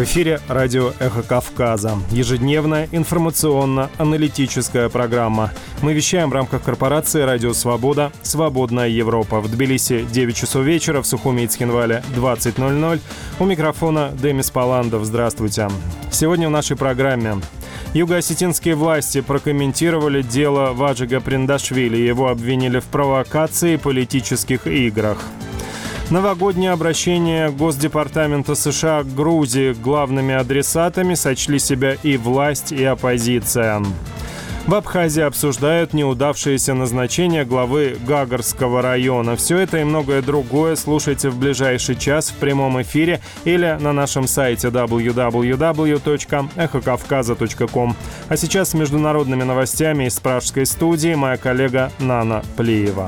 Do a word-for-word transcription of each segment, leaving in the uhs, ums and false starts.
В эфире радио «Эхо Кавказа». Ежедневная информационно-аналитическая программа. Мы вещаем в рамках корпорации «Радио Свобода. Свободная Европа». В Тбилиси девять часов вечера, в Сухуми и Цхинвале двадцать ноль ноль. У микрофона Демис Паландов. Здравствуйте. Сегодня в нашей программе. Юго-осетинские власти прокомментировали дело Важига Приндашвили. Его обвинили в провокации и политических играх. Новогоднее обращение Госдепартамента США к Грузии. Главными адресатами сочли себя и власть, и оппозиция. В Абхазии обсуждают неудавшееся назначение главы Гагарского района. Все это и многое другое слушайте в ближайший час в прямом эфире или на нашем сайте дабл ю дабл ю дабл ю точка эхо кавказа точка ком. А сейчас с международными новостями из пражской студии моя коллега Нана Плиева.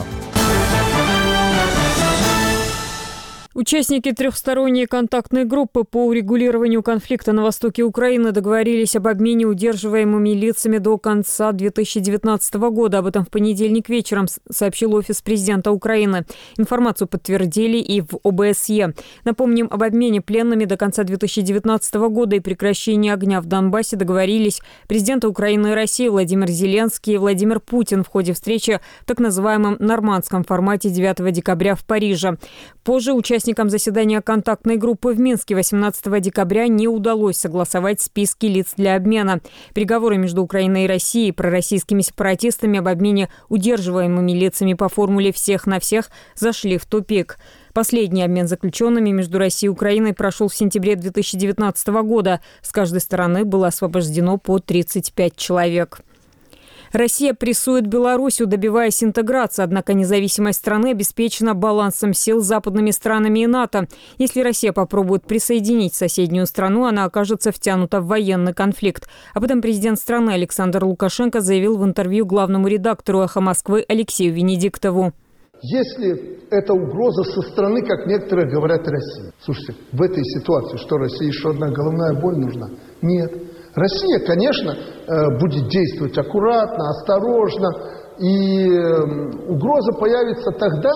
Участники трехсторонней контактной группы по урегулированию конфликта на востоке Украины договорились об обмене удерживаемыми лицами до конца две тысячи девятнадцатого года. Об этом в понедельник вечером сообщил офис президента Украины. Информацию подтвердили и в о бэ эс е. Напомним, об обмене пленными до конца две тысячи девятнадцатого года и прекращении огня в Донбассе договорились президенты Украины и России Владимир Зеленский и Владимир Путин в ходе встречи в так называемом нормандском формате девятого декабря в Париже. Позже участники Участникам заседания контактной группы в Минске восемнадцатого декабря не удалось согласовать списки лиц для обмена. Переговоры между Украиной и Россией и пророссийскими сепаратистами об обмене удерживаемыми лицами по формуле «всех на всех» зашли в тупик. Последний обмен заключенными между Россией и Украиной прошел в сентябре две тысячи девятнадцатого года. С каждой стороны было освобождено по тридцать пять человек. Россия прессует Белоруссию, добиваясь интеграции, однако независимость страны обеспечена балансом сил с западными странами и НАТО. Если Россия попробует присоединить соседнюю страну, она окажется втянута в военный конфликт. Об этом президент страны Александр Лукашенко заявил в интервью главному редактору «Эхо Москвы» Алексею Венедиктову. Если это угроза со стороны, как некоторые говорят, России. Слушайте, в этой ситуации, что России еще одна головная боль нужна? Нет. Россия, конечно, будет действовать аккуратно, осторожно, и угроза появится тогда,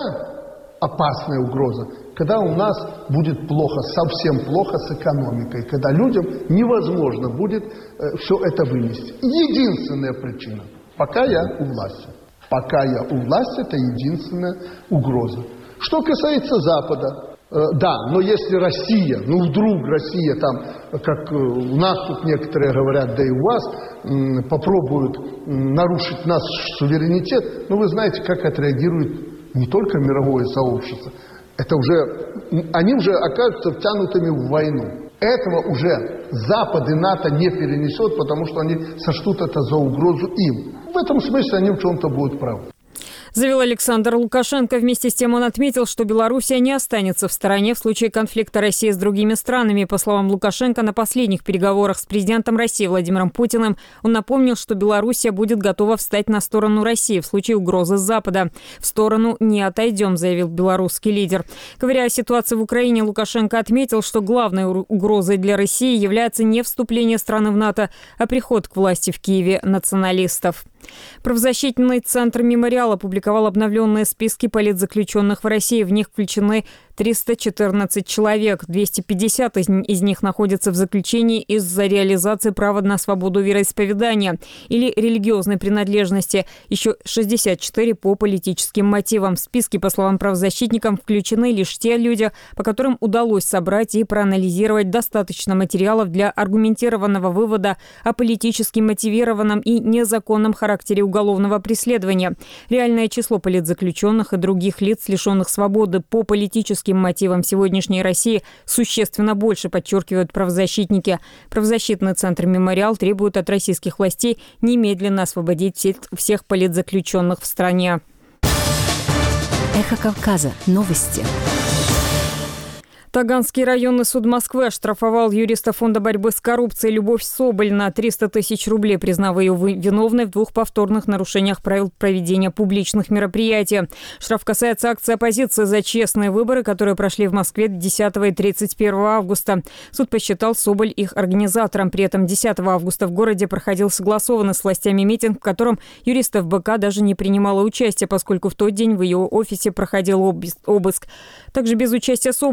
опасная угроза, когда у нас будет плохо, совсем плохо с экономикой, когда людям невозможно будет все это вынести. Единственная причина, пока я у власти. Пока я у власти, это единственная угроза. Что касается Запада, да, но если Россия, ну вдруг Россия там, как у нас тут некоторые говорят, да и у вас, попробуют нарушить наш суверенитет, ну вы знаете, как отреагирует не только мировое сообщество, это уже, они уже окажутся втянутыми в войну. Этого уже Запад и НАТО не перенесет, потому что они сочтут это за угрозу им. В этом смысле они в чем-то будут правы. Заявил Александр Лукашенко. Вместе с тем он отметил, что Белоруссия не останется в стороне в случае конфликта России с другими странами. По словам Лукашенко, на последних переговорах с президентом России Владимиром Путиным он напомнил, что Белоруссия будет готова встать на сторону России в случае угрозы с Запада. «В сторону не отойдем», заявил белорусский лидер. Говоря о ситуации в Украине, Лукашенко отметил, что главной угрозой для России является не вступление страны в НАТО, а приход к власти в Киеве националистов. Правозащитный центр «Мемориал» опубликовал обновленные списки политзаключенных в России. В них включены триста четырнадцать человек. двести пятьдесят из, из них находятся в заключении из-за реализации права на свободу вероисповедания или религиозной принадлежности. Еще шестьдесят четыре по политическим мотивам. В списке, по словам правозащитников, включены лишь те люди, по которым удалось собрать и проанализировать достаточно материалов для аргументированного вывода о политически мотивированном и незаконном характере уголовного преследования. Реальное число политзаключенных и других лиц, лишенных свободы по политическим мотивам в сегодняшней России, существенно больше, подчеркивают правозащитники. Правозащитный центр «Мемориал» требует от российских властей немедленно освободить всех, всех политзаключенных в стране. Эхо Кавказа. Новости. Таганский районный суд Москвы оштрафовал юриста Фонда борьбы с коррупцией Любовь Соболь на триста тысяч рублей, признав ее виновной в двух повторных нарушениях правил проведения публичных мероприятий. Штраф касается акции оппозиции за честные выборы, которые прошли в Москве десятого и тридцать первого августа. Суд посчитал Соболь их организатором. При этом десятого августа в городе проходил согласованный с властями митинг, в котором юрист эф бэ ка даже не принимала участия, поскольку в тот день в ее офисе проходил обыск. Также без участия Соболь, равно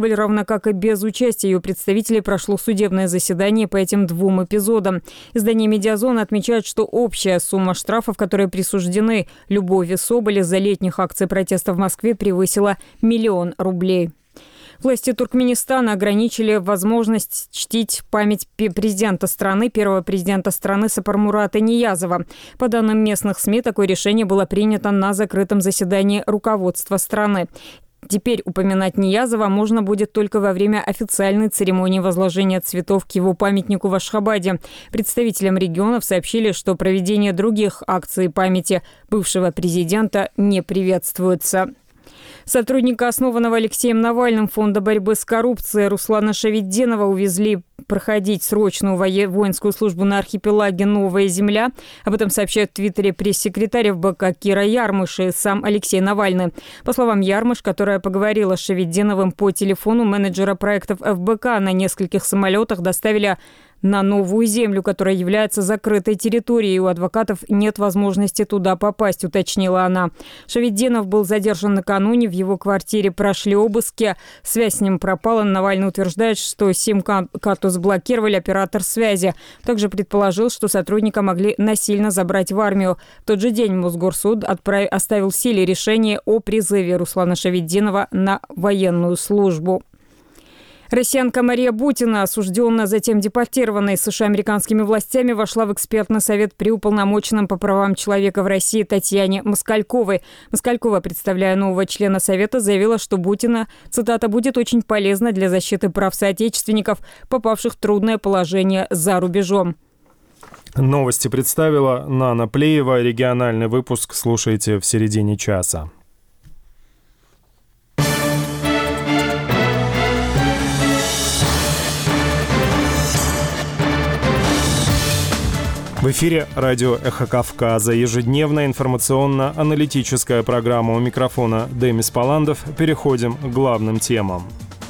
как и без участия ее представителей, прошло судебное заседание по этим двум эпизодам. Издание «Медиазона» отмечает, что общая сумма штрафов, которые присуждены Любови Соболь из-за летних акций протеста в Москве, превысила миллион рублей. Власти Туркменистана ограничили возможность чтить память президента страны, первого президента страны Сапармурата Ниязова. По данным местных СМИ, такое решение было принято на закрытом заседании руководства страны. Теперь упоминать Ниязова можно будет только во время официальной церемонии возложения цветов к его памятнику в Ашхабаде. Представителям регионов сообщили, что проведение других акций памяти бывшего президента не приветствуется. Сотрудника, основанного Алексеем Навальным фонда борьбы с коррупцией Руслана Шавитдинова, увезли проходить срочную воинскую службу на архипелаге Новая Земля. Об этом сообщает в Твиттере пресс-секретарь эф бэ ка Кира Ярмыш и сам Алексей Навальный. По словам Ярмыш, которая поговорила с Шавитдиновым по телефону, менеджера проектов эф бэ ка на нескольких самолетах доставили на Новую Землю, которая является закрытой территорией. У адвокатов нет возможности туда попасть, уточнила она. Шавитдинов был задержан накануне, в его квартире прошли обыски. Связь с ним пропала. Навальный утверждает, что сим-карту заблокировали, оператор связи. Также предположил, что сотрудника могли насильно забрать в армию. В тот же день Мосгорсуд отправ... оставил в силе решение о призыве Руслана Шавитдинова на военную службу. Россиянка Мария Бутина, осужденная, затем депортированная из США американскими властями, вошла в экспертный совет при уполномоченном по правам человека в России Татьяне Москальковой. Москалькова, представляя нового члена совета, заявила, что Бутина, цитата, «будет очень полезна для защиты прав соотечественников, попавших в трудное положение за рубежом». Новости представила Нана Плеева. Региональный выпуск слушайте в середине часа. В эфире радио «Эхо Кавказа». Ежедневная информационно-аналитическая программа. У микрофона Демис Паландов. Переходим к главным темам.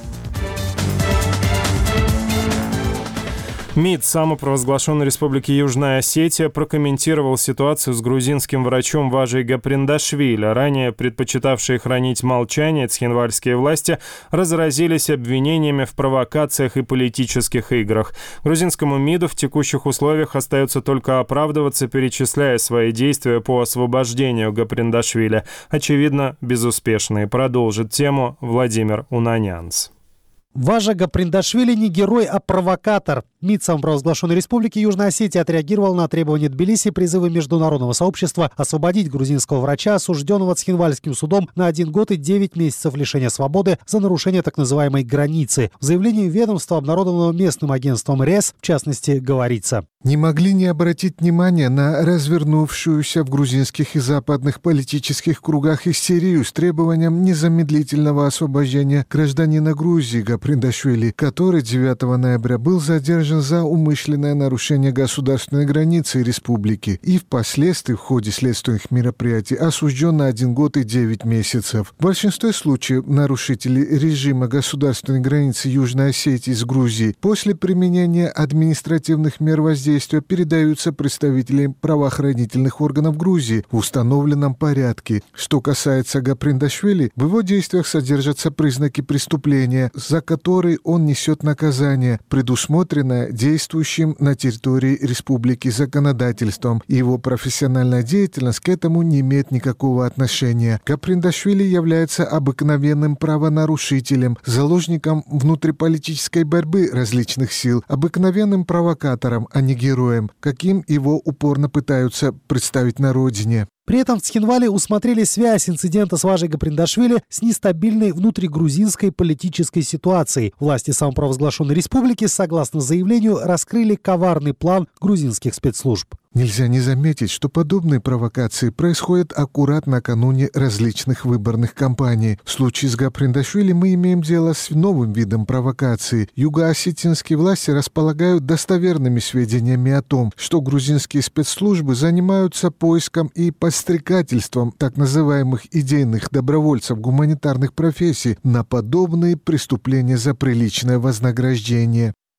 МИД самопровозглашенной Республики Южная Осетия прокомментировал ситуацию с грузинским врачом Важей Гаприндашвили. Ранее предпочитавшие хранить молчание цхинвальские власти разразились обвинениями в провокациях и политических играх. Грузинскому МИДу в текущих условиях остается только оправдываться, перечисляя свои действия по освобождению Гаприндашвили. Очевидно, безуспешные. Продолжит тему Владимир Унанянц. Важа Гаприндашвили не герой, а провокатор. МИД самопровозглашенной Республики Южная Осетия отреагировал на требования Тбилиси и призывы международного сообщества освободить грузинского врача, осужденного Цхинвальским судом на один год и девять месяцев лишения свободы за нарушение так называемой границы. В заявлении ведомства, обнародованного местным агентством РЭС, в частности, говорится: «Не могли не обратить внимания на развернувшуюся в грузинских и западных политических кругах истерию с требованием незамедлительного освобождения гражданина Грузии Гаприндашвили, который девятого ноября был задержан за умышленное нарушение государственной границы республики и впоследствии в ходе следственных мероприятий осужден на один год и девять месяцев. В большинстве случаев нарушители режима государственной границы Южной Осетии с Грузией после применения административных мер воздействия передаются представителям правоохранительных органов Грузии в установленном порядке. Что касается Гаприндашвили, в его действиях содержатся признаки преступления, за которые он несет наказание, предусмотренное действующим на территории республики законодательством, и его профессиональная деятельность к этому не имеет никакого отношения. Гаприндашвили является обыкновенным правонарушителем, заложником внутриполитической борьбы различных сил, обыкновенным провокатором, а не героем, каким его упорно пытаются представить на родине. При этом в Цхинвале усмотрели связь инцидента с Важей Гаприндашвили с нестабильной внутригрузинской политической ситуацией. Власти самопровозглашенной республики, согласно заявлению, раскрыли коварный план грузинских спецслужб. Нельзя не заметить, что подобные провокации происходят аккурат накануне различных выборных кампаний. В случае с Гаприндашвили мы имеем дело с новым видом провокации. Юго-осетинские власти располагают достоверными сведениями о том, что грузинские спецслужбы занимаются поиском и подстрекательством так называемых идейных добровольцев гуманитарных профессий на подобные преступления за приличное вознаграждение.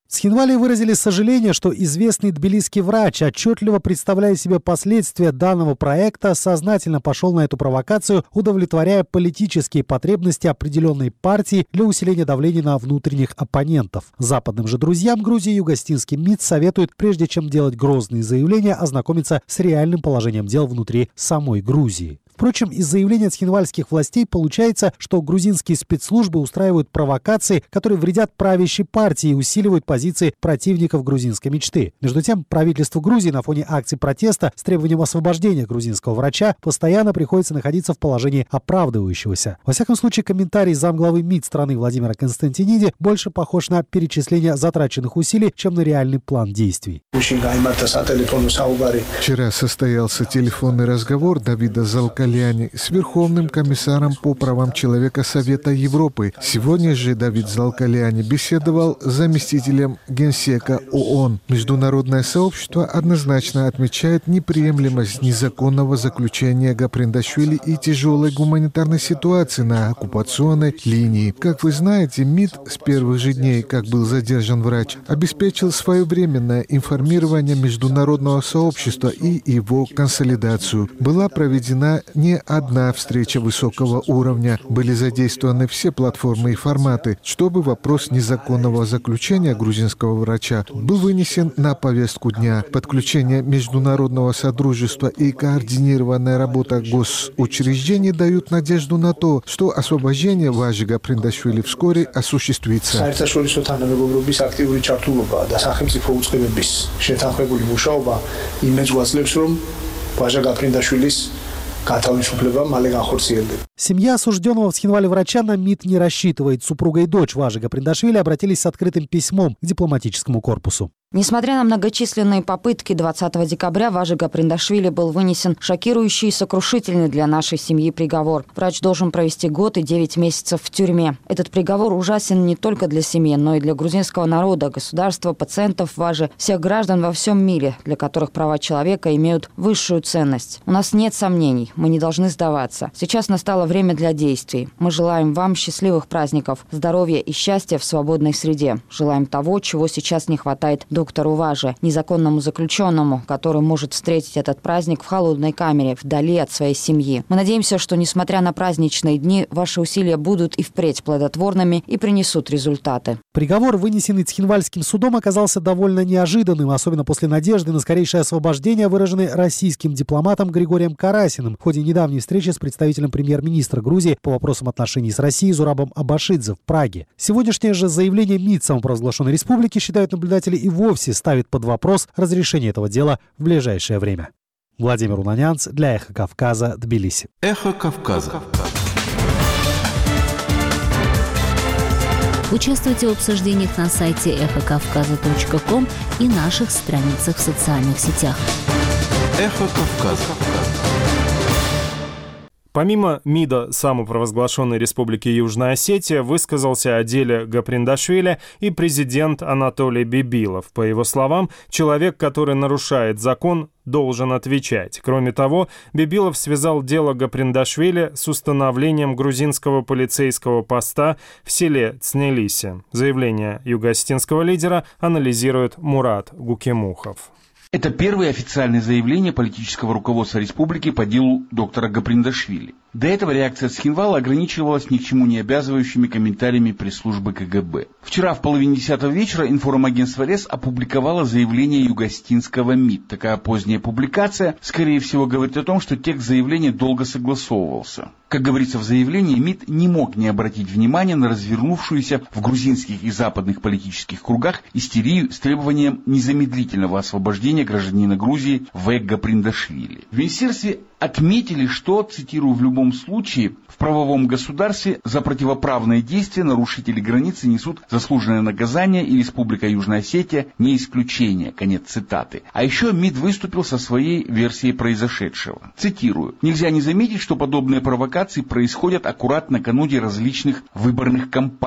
В Цхинвале выразили сожаление, что известный тбилисский врач, отчетливо представляя себе последствия данного проекта, сознательно пошел на эту провокацию, удовлетворяя политические потребности определенной партии для усиления давления на внутренних оппонентов. Западным же друзьям Грузии югостинский МИД советует, прежде чем делать грозные заявления, ознакомиться с реальным положением дел внутри самой Грузии. Впрочем, из заявления цхинвальских властей получается, что грузинские спецслужбы устраивают провокации, которые вредят правящей партии и усиливают позиции противников грузинской мечты. Между тем, правительству Грузии на фоне акций протеста с требованием освобождения грузинского врача постоянно приходится находиться в положении оправдывающегося. Во всяком случае, комментарий замглавы МИД страны Владимира Константиниди больше похож на перечисление затраченных усилий, чем на реальный план действий. Вчера состоялся телефонный разговор Давида Залкаляни с Верховным комиссаром по правам человека Совета Европы. Сегодня же Давид Залкаляни беседовал с заместителем генсека ООН. Международное сообщество однозначно отмечает неприемлемость незаконного заключения Гаприндашвили и тяжелой гуманитарной ситуации на оккупационной линии. Как вы знаете, МИД с первых же дней, как был задержан врач, обеспечил своевременное информирование международного сообщества и его консолидацию. Была проведена не одна встреча высокого уровня. Были задействованы все платформы и форматы, чтобы вопрос незаконного заключения грузинского врача был вынесен на повестку дня. Подключение международного содружества и координированная работа госучреждений дают надежду на то, что освобождение Важи Гаприндашвили вскоре осуществится. Семья осужденного в Цхинвале врача на МИД не рассчитывает. Супруга и дочь Важи Гаприндашвили обратились с открытым письмом к дипломатическому корпусу. Несмотря на многочисленные попытки, двадцатого декабря Важи Гаприндашвили был вынесен шокирующий и сокрушительный для нашей семьи приговор. Врач должен провести год и девять месяцев в тюрьме. Этот приговор ужасен не только для семьи, но и для грузинского народа, государства, пациентов Важи, всех граждан во всем мире, для которых права человека имеют высшую ценность. У нас нет сомнений, мы не должны сдаваться. Сейчас настало время для действий. Мы желаем вам счастливых праздников, здоровья и счастья в свободной среде. Желаем того, чего сейчас не хватает доктору Важи, незаконному заключенному, который может встретить этот праздник в холодной камере, вдали от своей семьи. Мы надеемся, что, несмотря на праздничные дни, ваши усилия будут и впредь плодотворными и принесут результаты. Приговор, вынесенный Цхинвальским судом, оказался довольно неожиданным, особенно после надежды на скорейшее освобождение, выраженной российским дипломатом Григорием Карасиным в ходе недавней встречи с представителем премьер-министра Грузии по вопросам отношений с Россией Зурабом Абашидзе в Праге. Сегодняшнее же заявление МИД самопровозглашенной республики, считают наблюдатели, и вовсе ставит под вопрос разрешение этого дела в ближайшее время. Владимир Унанянц для «Эхо Кавказа», Тбилиси. «Эхо Кавказа». Участвуйте в обсуждениях на сайте эхо кавказа точка ком и наших страницах в социальных сетях. «Эхо Кавказа». Помимо МИДа самопровозглашенной Республики Южная Осетия высказался о деле Гаприндашвили и президент Анатолий Бибилов. По его словам, человек, который нарушает закон, должен отвечать. Кроме того, Бибилов связал дело Гаприндашвили с установлением грузинского полицейского поста в селе Цнелиси. Заявление юго-осетинского лидера анализирует Мурат Гукемухов. Это первое официальное заявление политического руководства республики по делу доктора Гаприндашвили. До этого реакция Цхинвала ограничивалась ни к чему не обязывающими комментариями пресс-службы КГБ. Вчера в половине десятого вечера информагентство РЕС опубликовало заявление юго-осетинского МИД. Такая поздняя публикация, скорее всего, говорит о том, что текст заявления долго согласовывался. Как говорится в заявлении, МИД не мог не обратить внимания на развернувшуюся в грузинских и западных политических кругах истерию с требованием незамедлительного освобождения гражданина Грузии В. Гаприндашвили. В министерстве отметили, что, цитирую, в любом случае в правовом государстве за противоправные действия нарушители границы несут заслуженное наказание, и Республика Южная Осетия не исключение. Конец цитаты. А еще МИД выступил со своей версией произошедшего. Цитирую. Нельзя не заметить, что подобные провокации происходят аккурат накануне различных выборных кампаний.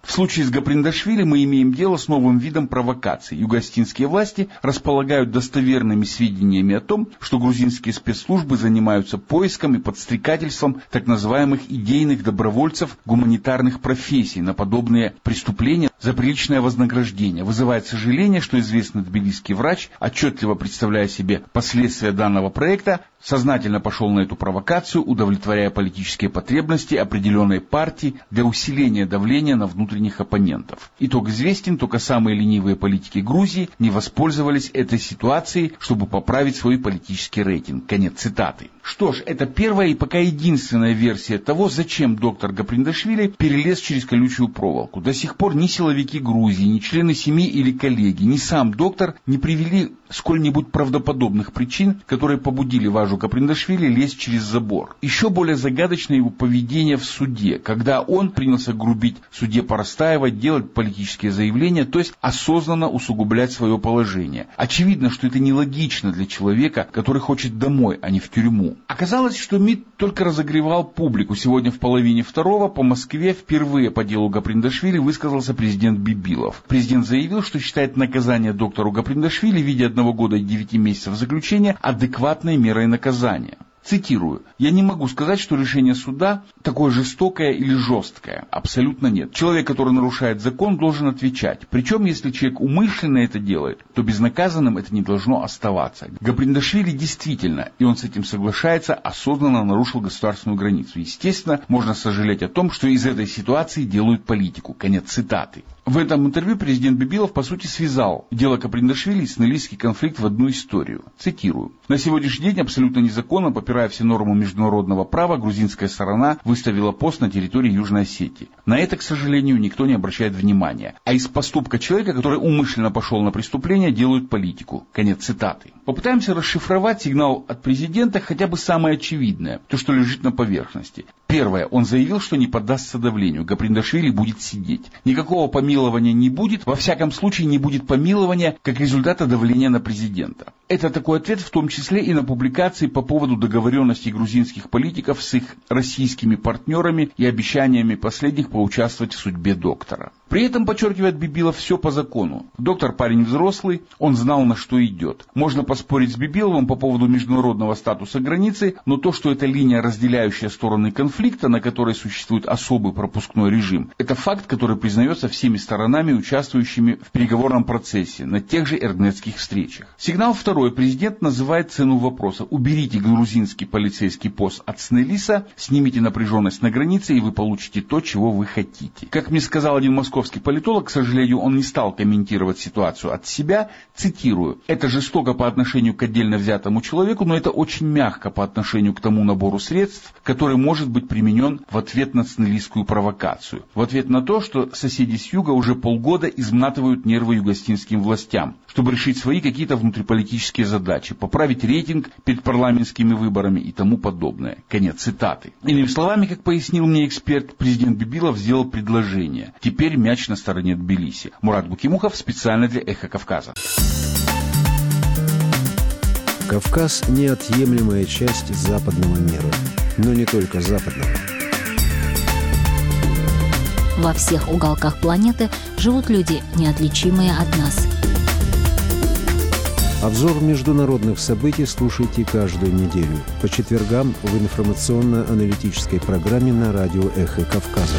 В случае с Гаприндашвили мы имеем дело с новым видом провокации. Юго-Остинские власти располагают достоверными сведениями о том, что грузинские спецслужбы занимаются поиском и подстрекательством так называемых идейных добровольцев гуманитарных профессий на подобные преступления за приличное вознаграждение. Вызывает сожаление, что известный тбилисский врач, отчетливо представляя себе последствия данного проекта, сознательно пошел на эту провокацию, удовлетворяя политические потребности определенной партии для усиления давления на внутренних оппонентов. Итог известен, только самые ленивые политики Грузии не воспользовались этой ситуацией, чтобы поправить свой политический рейтинг. Конец цитаты. Что ж, это первая и пока единственная версия того, зачем доктор Гаприндашвили перелез через колючую проволоку. До сих пор ни силовики Грузии, ни члены семьи или коллеги, ни сам доктор не привели сколь-нибудь правдоподобных причин, которые побудили Важу Гаприндашвили лезть через забор. Еще более загадочно его поведение в суде, когда он принялся грубить судье Парастаевой, делать политические заявления, то есть осознанно усугублять свое положение. Очевидно, что это нелогично для человека, который хочет домой, а не в тюрьму. Оказалось, что МИД только разогревал публику. Сегодня в половине второго по Москве впервые по делу Гаприндашвили высказался президент Бибилов. Президент заявил, что считает наказание доктору Гаприндашвили в виде одного года и девяти месяцев заключения адекватной мерой наказания. Цитирую. «Я не могу сказать, что решение суда такое жестокое или жесткое. Абсолютно нет. Человек, который нарушает закон, должен отвечать. Причем, если человек умышленно это делает, то безнаказанным это не должно оставаться. Гаприндашвили действительно, и он с этим соглашается, осознанно нарушил государственную границу. Естественно, можно сожалеть о том, что из этой ситуации делают политику». Конец цитаты. В этом интервью президент Бибилов, по сути, связал дело Гаприндашвили и сенегальский конфликт в одну историю. Цитирую. «На сегодняшний день абсолютно незаконно, попирая все нормы международного права, грузинская сторона выставила пост на территории Южной Осетии. На это, к сожалению, никто не обращает внимания. А из поступка человека, который умышленно пошел на преступление, делают политику». Конец цитаты. Попытаемся расшифровать сигнал от президента, хотя бы самое очевидное, то, что лежит на поверхности. Первое. Он заявил, что не поддастся давлению. Гаприндашвили будет сидеть. Никакого помилования не будет. Во всяком случае, не будет помилования как результата давления на президента. Это такой ответ в том числе и на публикации по поводу договоренности грузинских политиков с их российскими партнерами и обещаниями последних поучаствовать в судьбе доктора. При этом, подчеркивает Бибилов, все по закону. Доктор парень взрослый, он знал, на что идет. Можно поспорить с Бибиловым по поводу международного статуса границы, но то, что это линия, разделяющая стороны конфликта, на которой существует особый пропускной режим, это факт, который признается всеми сторонами, участвующими в переговорном процессе, на тех же эрднетских встречах. Сигнал второй. Президент называет цену вопроса. Уберите грузинский полицейский пост от Снелиса, снимите напряженность на границе, и вы получите то, чего вы хотите. Как мне сказал один московский политолог, к сожалению, он не стал комментировать ситуацию от себя. Цитирую. «Это жестоко по отношению к отдельно взятому человеку, но это очень мягко по отношению к тому набору средств, который может быть применен в ответ на снелистскую провокацию. В ответ на то, что соседи с юга уже полгода изматывают нервы югостинским властям, чтобы решить свои какие-то внутриполитические задачи, поправить рейтинг перед парламентскими выборами и тому подобное». Конец цитаты. Иными словами, как пояснил мне эксперт, президент Бибилов сделал предложение. Теперь мяч на стороне Тбилиси. Мурат Букимухов специально для «Эхо Кавказа». Кавказ – неотъемлемая часть западного мира. Но не только западного. Во всех уголках планеты живут люди, неотличимые от нас. Обзор международных событий слушайте каждую неделю по четвергам в информационно-аналитической программе на радио «Эхо Кавказа».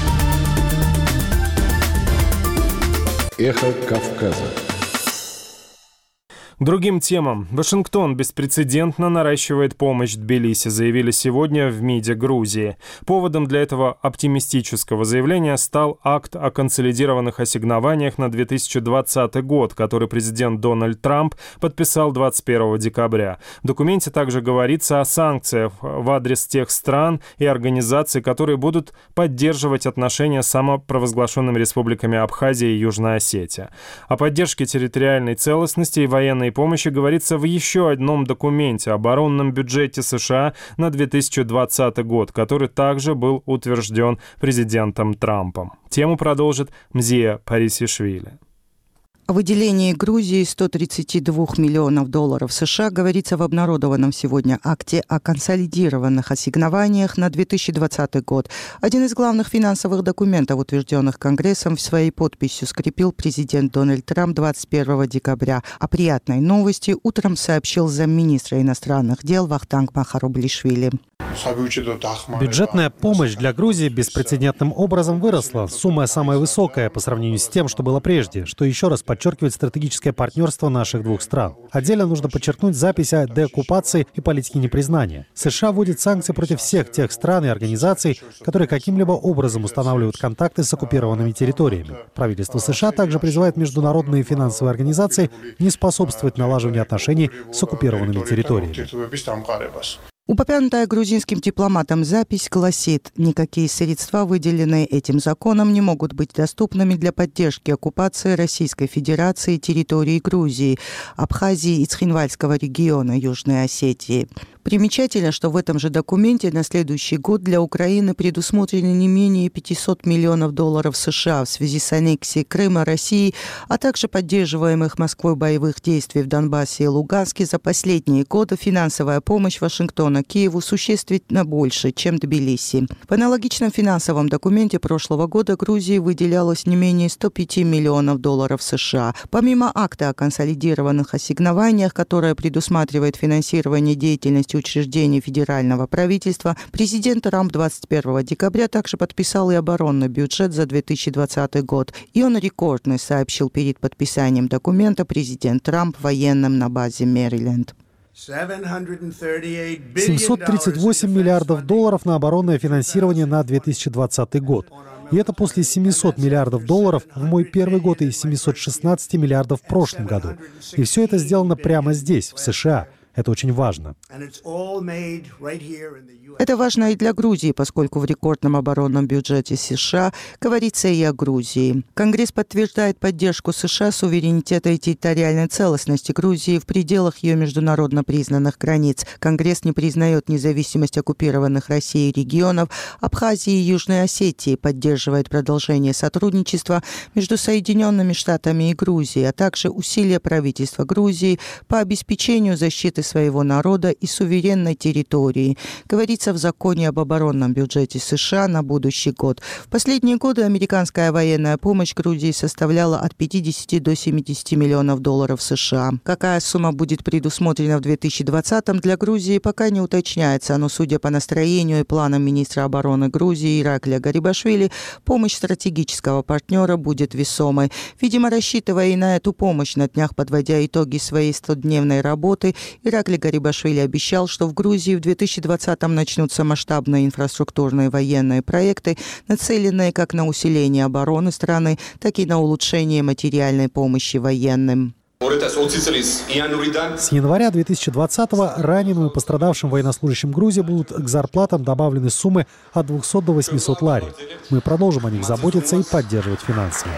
«Эхо Кавказа». Другим темам. Вашингтон беспрецедентно наращивает помощь Тбилиси, заявили сегодня в МИДе Грузии. Поводом для этого оптимистического заявления стал акт о консолидированных ассигнованиях на две тысячи двадцатый год, который президент Дональд Трамп подписал двадцать первого декабря. В документе также говорится о санкциях в адрес тех стран и организаций, которые будут поддерживать отношения с самопровозглашенными республиками Абхазия и Южная Осетия. О поддержке территориальной целостности и военной помощи говорится в еще одном документе — оборонном бюджете США на две тысячи двадцатый год, который также был утвержден президентом Трампом. Тему продолжит Мзия Парисишвили. О выделении Грузии сто тридцать два миллионов долларов США говорится в обнародованном сегодня акте о консолидированных ассигнованиях на две тысячи двадцатый год. Один из главных финансовых документов, утвержденных Конгрессом, своей подписью скрепил президент Дональд Трамп двадцать первого декабря. О приятной новости утром сообщил замминистра иностранных дел Вахтанг Махарублишвили. Бюджетная помощь для Грузии беспрецедентным образом выросла. Сумма самая высокая по сравнению с тем, что было прежде, что еще раз подчеркивает стратегическое партнерство наших двух стран. Отдельно нужно подчеркнуть запись о деоккупации и политике непризнания. США вводит санкции против всех тех стран и организаций, которые каким-либо образом устанавливают контакты с оккупированными территориями. Правительство США также призывает международные финансовые организации не способствовать налаживанию отношений с оккупированными территориями. Упомянутая грузинским дипломатом запись гласит, никакие средства, выделенные этим законом, не могут быть доступными для поддержки оккупации Российской Федерации территории Грузии, Абхазии и Цхинвальского региона Южной Осетии. Примечательно, что в этом же документе на следующий год для Украины предусмотрены не менее пятьсот миллионов долларов США в связи с аннексией Крыма России, а также поддерживаемых Москвой боевых действий в Донбассе и Луганске. За последние годы финансовая помощь Вашингтона Киеву существенно больше, чем Тбилиси. В аналогичном финансовом документе прошлого года Грузии выделялось не менее ста пяти миллионов долларов США. Помимо акта о консолидированных ассигнованиях, которое предусматривает финансирование деятельности учреждений федерального правительства, президент Трамп двадцать первого декабря также подписал и оборонный бюджет за две тысячи двадцатый год. И он рекордный, сообщил перед подписанием документа президент Трамп военным на базе Мэриленд. семьсот тридцать восемь миллиардов долларов на оборонное финансирование на две тысячи двадцатый год. И это после семисот миллиардов долларов в мой первый год и семисот шестнадцати миллиардов в прошлом году. И все это сделано прямо здесь, в США. Это очень важно. Это важно и для Грузии, поскольку в рекордном оборонном бюджете США говорится и о Грузии. Конгресс подтверждает поддержку США суверенитета и территориальной целостности Грузии в пределах ее международно признанных границ. Конгресс не признает независимость оккупированных Россией регионов Абхазии и Южной Осетии, поддерживает продолжение сотрудничества между Соединенными Штатами и Грузией, а также усилия правительства Грузии по обеспечению защиты своего народа и суверенной территории. Говорится в законе об оборонном бюджете США на будущий год. В последние годы американская военная помощь Грузии составляла от пятидесяти до семидесяти миллионов долларов США. Какая сумма будет предусмотрена в две тысячи двадцатом, для Грузии пока не уточняется, но, судя по настроению и планам министра обороны Грузии Ираклия Гарибашвили, помощь стратегического партнера будет весомой. Видимо, рассчитывая и на эту помощь, на днях подводя итоги своей стодневной работы, Ираклий Гарибашвили обещал, что в Грузии в две тысячи двадцатом начнутся масштабные инфраструктурные военные проекты, нацеленные как на усиление обороны страны, так и на улучшение материальной помощи военным. С января две тысячи двадцатого раненым и пострадавшим военнослужащим Грузии будут к зарплатам добавлены суммы от двухсот до восьмисот лари. Мы продолжим о них заботиться и поддерживать финансово.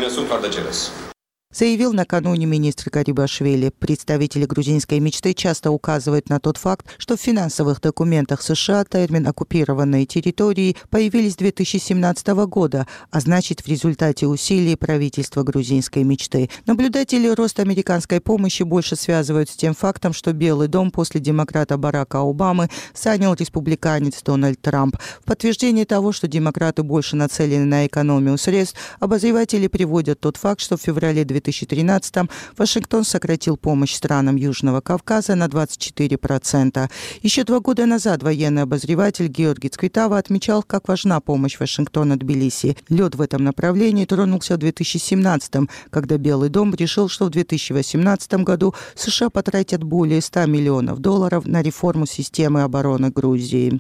Заявил накануне министр Гарибашвили. Представители грузинской мечты часто указывают на тот факт, что в финансовых документах США термин «оккупированные территории» появились с две тысячи семнадцатого года, а значит, в результате усилий правительства грузинской мечты. Наблюдатели рост американской помощи больше связывают с тем фактом, что Белый дом после демократа Барака Обамы занял республиканец Дональд Трамп. В подтверждение того, что демократы больше нацелены на экономию средств, обозреватели приводят тот факт, что в феврале две тысячи тринадцатом Вашингтон сократил помощь странам Южного Кавказа на двадцать четыре процента. Еще два года назад военный обозреватель Георгий Цквитава отмечал, как важна помощь Вашингтона Тбилиси. Лед в этом направлении тронулся в две тысячи семнадцатом, когда Белый дом решил, что в две тысячи восемнадцатом году США потратят более ста миллионов долларов на реформу системы обороны Грузии.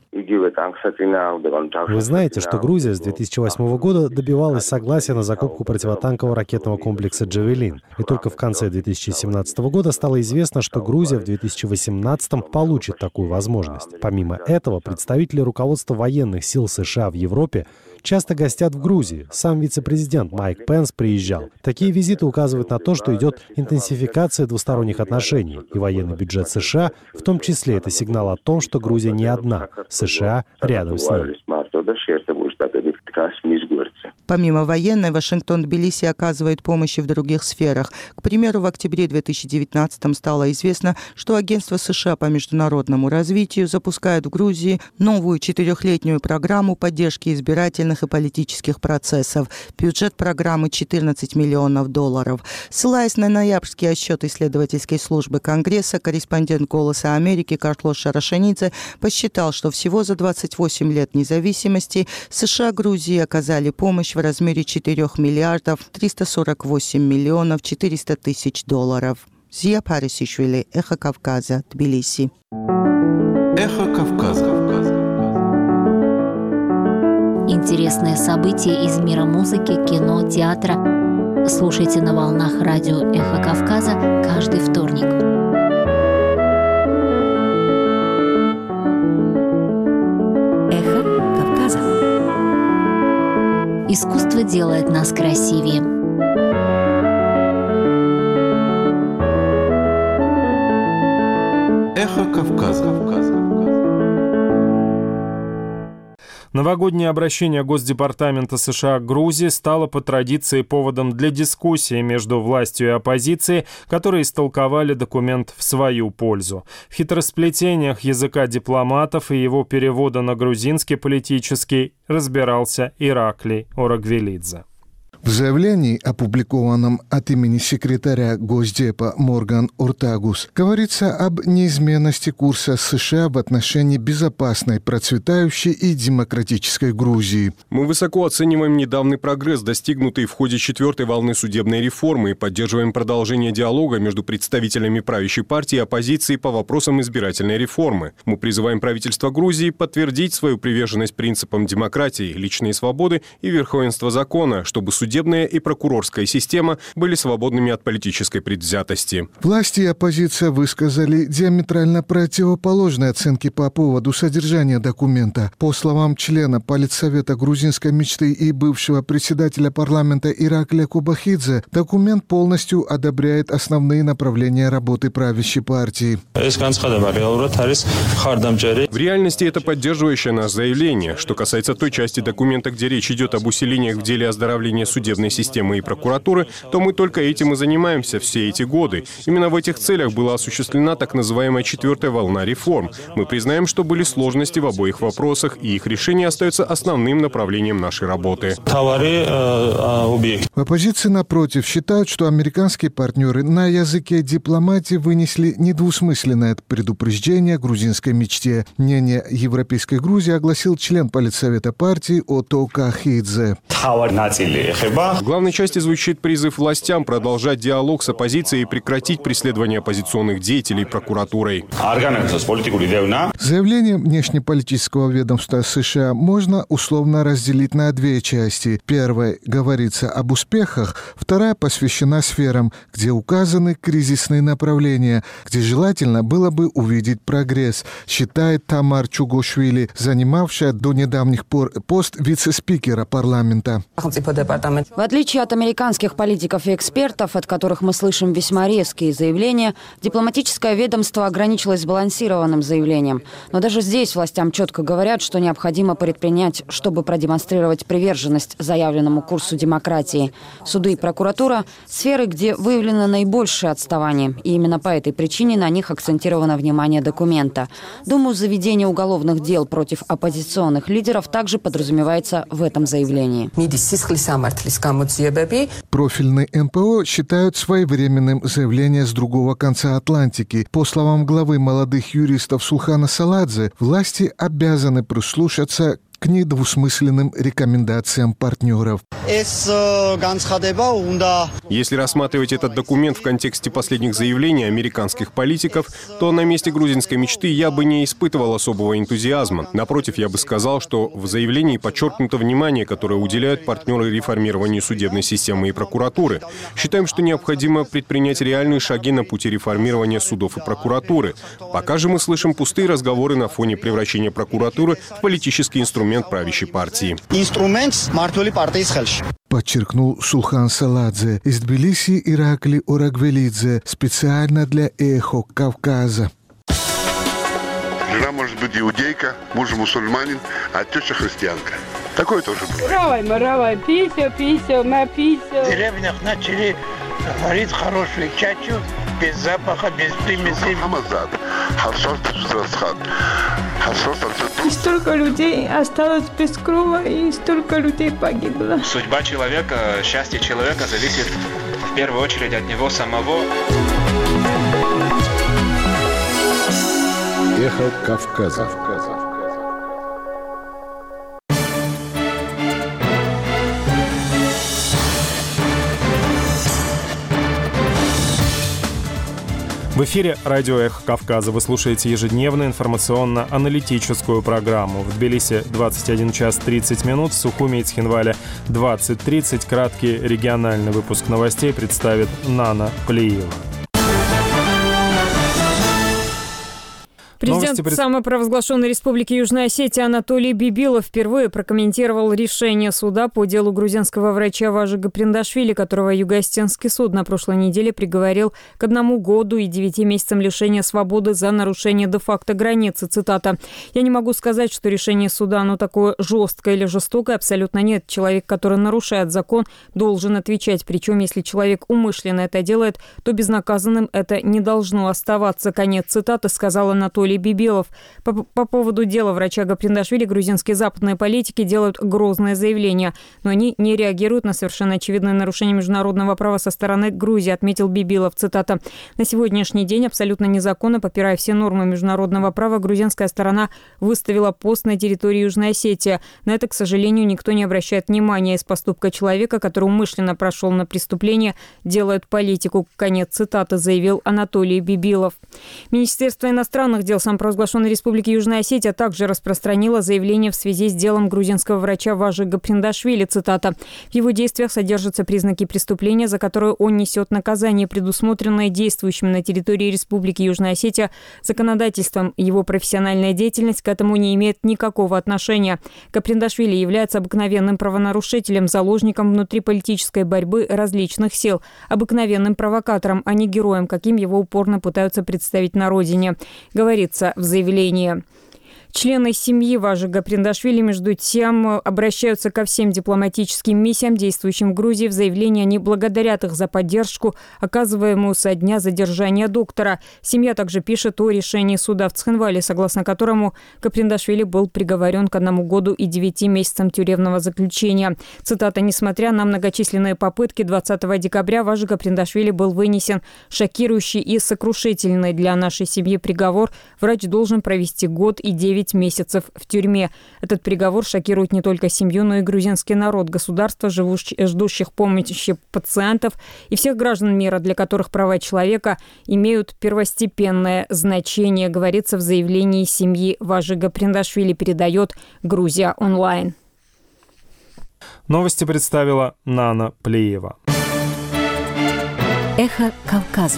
Вы знаете, что Грузия с две тысячи восьмого года добивалась согласия на закупку противотанкового ракетного комплекса «Джавелин». И только в конце две тысячи семнадцатого года стало известно, что Грузия в две тысячи восемнадцатом получит такую возможность. Помимо этого, представители руководства военных сил США в Европе часто гостят в Грузии. Сам вице-президент Майк Пенс приезжал. Такие визиты указывают на то, что идет интенсификация двусторонних отношений. И военный бюджет США, в том числе, это сигнал о том, что Грузия не одна. США рядом с ней. Помимо военной, Вашингтон Тбилиси оказывает помощь и в других сферах. К примеру, в октябре две тысячи девятнадцатом стало известно, что Агентство США по международному развитию запускает в Грузии новую четырехлетнюю программу поддержки избирательных и политических процессов. Бюджет программы четырнадцать миллионов долларов. Ссылаясь на ноябрьский отчет исследовательской службы Конгресса, корреспондент «Голоса Америки» Карлош Шарашенидзе посчитал, что всего за двадцать восемь лет независимости США Грузии оказали помощь в размере четырёх миллиардов триста сорок восемь миллионов четыреста тысяч долларов. Зия Парисишвили, Эхо Кавказа, Тбилиси. Эхо Кавказа. Интересные события из мира музыки, кино, театра. Слушайте на волнах радио Эхо Кавказа каждый вторник. Эхо Кавказа. Искусство делает нас красивее. Эхо Кавказа. Новогоднее обращение Госдепартамента США к Грузии стало по традиции поводом для дискуссии между властью и оппозицией, которые истолковали документ в свою пользу. В хитросплетениях языка дипломатов и его перевода на грузинский политический разбирался Ираклий Орагвелидзе. В заявлении, опубликованном от имени секретаря Госдепа Морган Ортагус, говорится об неизменности курса США в отношении безопасной, процветающей и демократической Грузии. Мы высоко оцениваем недавний прогресс, достигнутый в ходе четвертой волны судебной реформы, и поддерживаем продолжение диалога между представителями правящей партии и оппозиции по вопросам избирательной реформы. Мы призываем правительство Грузии подтвердить свою приверженность принципам демократии, личной свободы и верховенства закона, чтобы судебная Судебная и прокурорская система были свободными от политической предвзятости. Власти и оппозиция высказали диаметрально противоположные оценки по поводу содержания документа. По словам члена Политсовета грузинской мечты и бывшего председателя парламента Ираклия Кубахидзе, документ полностью одобряет основные направления работы правящей партии. В реальности это поддерживающее нас заявление. Что касается той части документа, где речь идет об усилениях в деле оздоровления судебной системы и прокуратуры, то мы только этим и занимаемся все эти годы. Именно в этих целях была осуществлена так называемая четвертая волна реформ. Мы признаем, что были сложности в обоих вопросах, и их решение остается основным направлением нашей работы. В оппозиции, напротив, считают, что американские партнеры на языке дипломатии вынесли недвусмысленное предупреждение грузинской мечте. Мнение Европейской Грузии огласил член Политсовета партии Ото Кахидзе. В главной части звучит призыв властям продолжать диалог с оппозицией и прекратить преследование оппозиционных деятелей прокуратурой. Заявление внешнеполитического ведомства США можно условно разделить на две части. Первая говорится об успехах, вторая посвящена сферам, где указаны кризисные направления, где желательно было бы увидеть прогресс, считает Тамар Чугошвили, занимавшая до недавних пор пост вице-спикера парламента. В отличие от американских политиков и экспертов, от которых мы слышим весьма резкие заявления, дипломатическое ведомство ограничилось сбалансированным заявлением. Но даже здесь властям четко говорят, что необходимо предпринять, чтобы продемонстрировать приверженность заявленному курсу демократии. Суды и прокуратура – сферы, где выявлено наибольшее отставание. И именно по этой причине на них акцентировано внимание документа. Думаю, заведение уголовных дел против оппозиционных лидеров также подразумевается в этом заявлении. Профильный эн пэ о считают своевременным заявление с другого конца Атлантики. По словам главы молодых юристов Сулхана Саладзе, власти обязаны прислушаться к недвусмысленным рекомендациям партнеров. Если рассматривать этот документ в контексте последних заявлений американских политиков, то на месте грузинской мечты я бы не испытывал особого энтузиазма. Напротив, я бы сказал, что в заявлении подчеркнуто внимание, которое уделяют партнеры реформированию судебной системы и прокуратуры. Считаем, что необходимо предпринять реальные шаги на пути реформирования судов и прокуратуры. Пока же мы слышим пустые разговоры на фоне превращения прокуратуры в политический инструмент правящей партии. Подчеркнул Сулхан Саладзе. Из Тбилиси Ираклий Орагвелидзе. Специально для Эхо Кавказа. Жена может быть иудейка, муж мусульманин, а теща христианка. Такое тоже бывает. Равай, маравай, писю, писю, на писю. В деревнях начали варить хорошую чачу, без запаха, без примесей. И столько людей осталось без крова, и столько людей погибло. Судьба человека, счастье человека зависит в первую очередь от него самого. Эхо Кавказа. В эфире радио «Эхо Кавказа». Вы слушаете ежедневную информационно-аналитическую программу. В Тбилиси двадцать один час тридцать минут, в Сухуми и Цхинвале двадцать тридцать. Краткий региональный выпуск новостей представит Нана Плиева. Президент пред... самопровозглашенной Республики Южная Осетия Анатолий Бибилов впервые прокомментировал решение суда по делу грузинского врача Важи Гаприндашвили, которого Юго-Осетинский суд на прошлой неделе приговорил к одному году и девяти месяцам лишения свободы за нарушение де-факто границы. Цитата. «Я не могу сказать, что решение суда оно такое жесткое или жестокое. Абсолютно нет. Человек, который нарушает закон, должен отвечать. Причем, если человек умышленно это делает, то безнаказанным это не должно оставаться». Конец цитаты, сказал Анатолий Бибилов. По, по поводу дела врача Гаприндашвили грузинские западные политики делают грозное заявление, но они не реагируют на совершенно очевидное нарушение международного права со стороны Грузии, отметил Бибилов. Цитата. «На сегодняшний день абсолютно незаконно, попирая все нормы международного права, грузинская сторона выставила пост на территории Южной Осетии. На это, к сожалению, никто не обращает внимания. Из поступка человека, который умышленно прошел на преступление, делают политику». Конец цитаты, заявил Анатолий Бибилов. Министерство иностранных дел самопровозглашенной Республики Южная Осетия также распространило заявление в связи с делом грузинского врача Важи Гаприндашвили. Цитата. «В его действиях содержатся признаки преступления, за которое он несет наказание, предусмотренное действующим на территории Республики Южная Осетия законодательством. Его профессиональная деятельность к этому не имеет никакого отношения. Гаприндашвили является обыкновенным правонарушителем, заложником внутриполитической борьбы различных сил, обыкновенным провокатором, а не героем, каким его упорно пытаются представить на родине», говорится в заявлении. Члены семьи Важи Гаприндашвили, между тем, обращаются ко всем дипломатическим миссиям, действующим в Грузии. В заявлении они благодарят их за поддержку, оказываемую со дня задержания доктора. Семья также пишет о решении суда в Цхинвале, согласно которому Гаприндашвили был приговорен к одному году и девяти месяцам тюремного заключения. Цитата. «Несмотря на многочисленные попытки, двадцатого декабря Важи Гаприндашвили был вынесен шокирующий и сокрушительный для нашей семьи приговор. Врач должен провести год и девять месяцев в тюрьме. Этот приговор шокирует не только семью, но и грузинский народ, государство, живущих, ждущих помощи пациентов и всех граждан мира, для которых права человека имеют первостепенное значение», говорится в заявлении семьи Важи Гаприндашвили, передает Грузия онлайн. Новости представила Нана Плиева. Эхо Кавказа.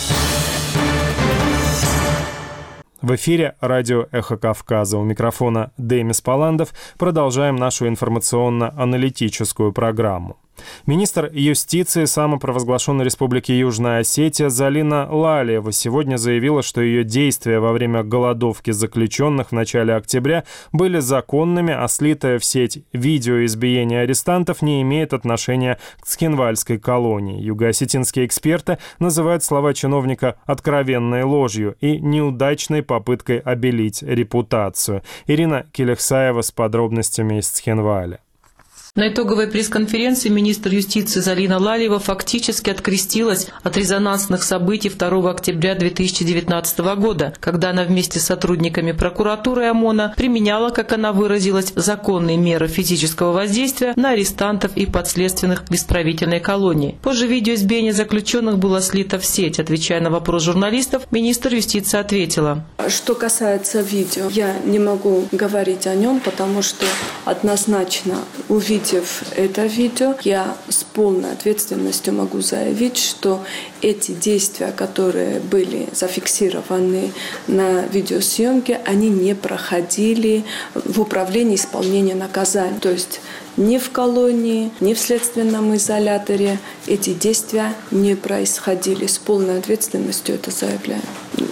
В эфире радио «Эхо Кавказа». У микрофона Демис Паландов. Продолжаем нашу информационно-аналитическую программу. Министр юстиции самопровозглашенной Республики Южная Осетия Залина Лалиева сегодня заявила, что ее действия во время голодовки заключенных в начале октября были законными, а слитое в сеть видео избиения арестантов не имеет отношения к Цхинвальской колонии. Юго-осетинские эксперты называют слова чиновника откровенной ложью и неудачной попыткой обелить репутацию. Ирина Келехсаева с подробностями из Цхинваля. На итоговой пресс-конференции министр юстиции Залина Лалиева фактически открестилась от резонансных событий второго октября две тысячи девятнадцатого года, когда она вместе с сотрудниками прокуратуры ОМОНа применяла, как она выразилась, законные меры физического воздействия на арестантов и подследственных в исправительной колонии. Позже видео избиения заключенных было слито в сеть. Отвечая на вопрос журналистов, министр юстиции ответила: «Что касается видео, я не могу говорить о нем, потому что однозначно увидев Увидев это видео, я с полной ответственностью могу заявить, что эти действия, которые были зафиксированы на видеосъемке, они не проходили в управлении исполнения наказания. То есть ни в колонии, ни в следственном изоляторе эти действия не происходили. С полной ответственностью это заявляю.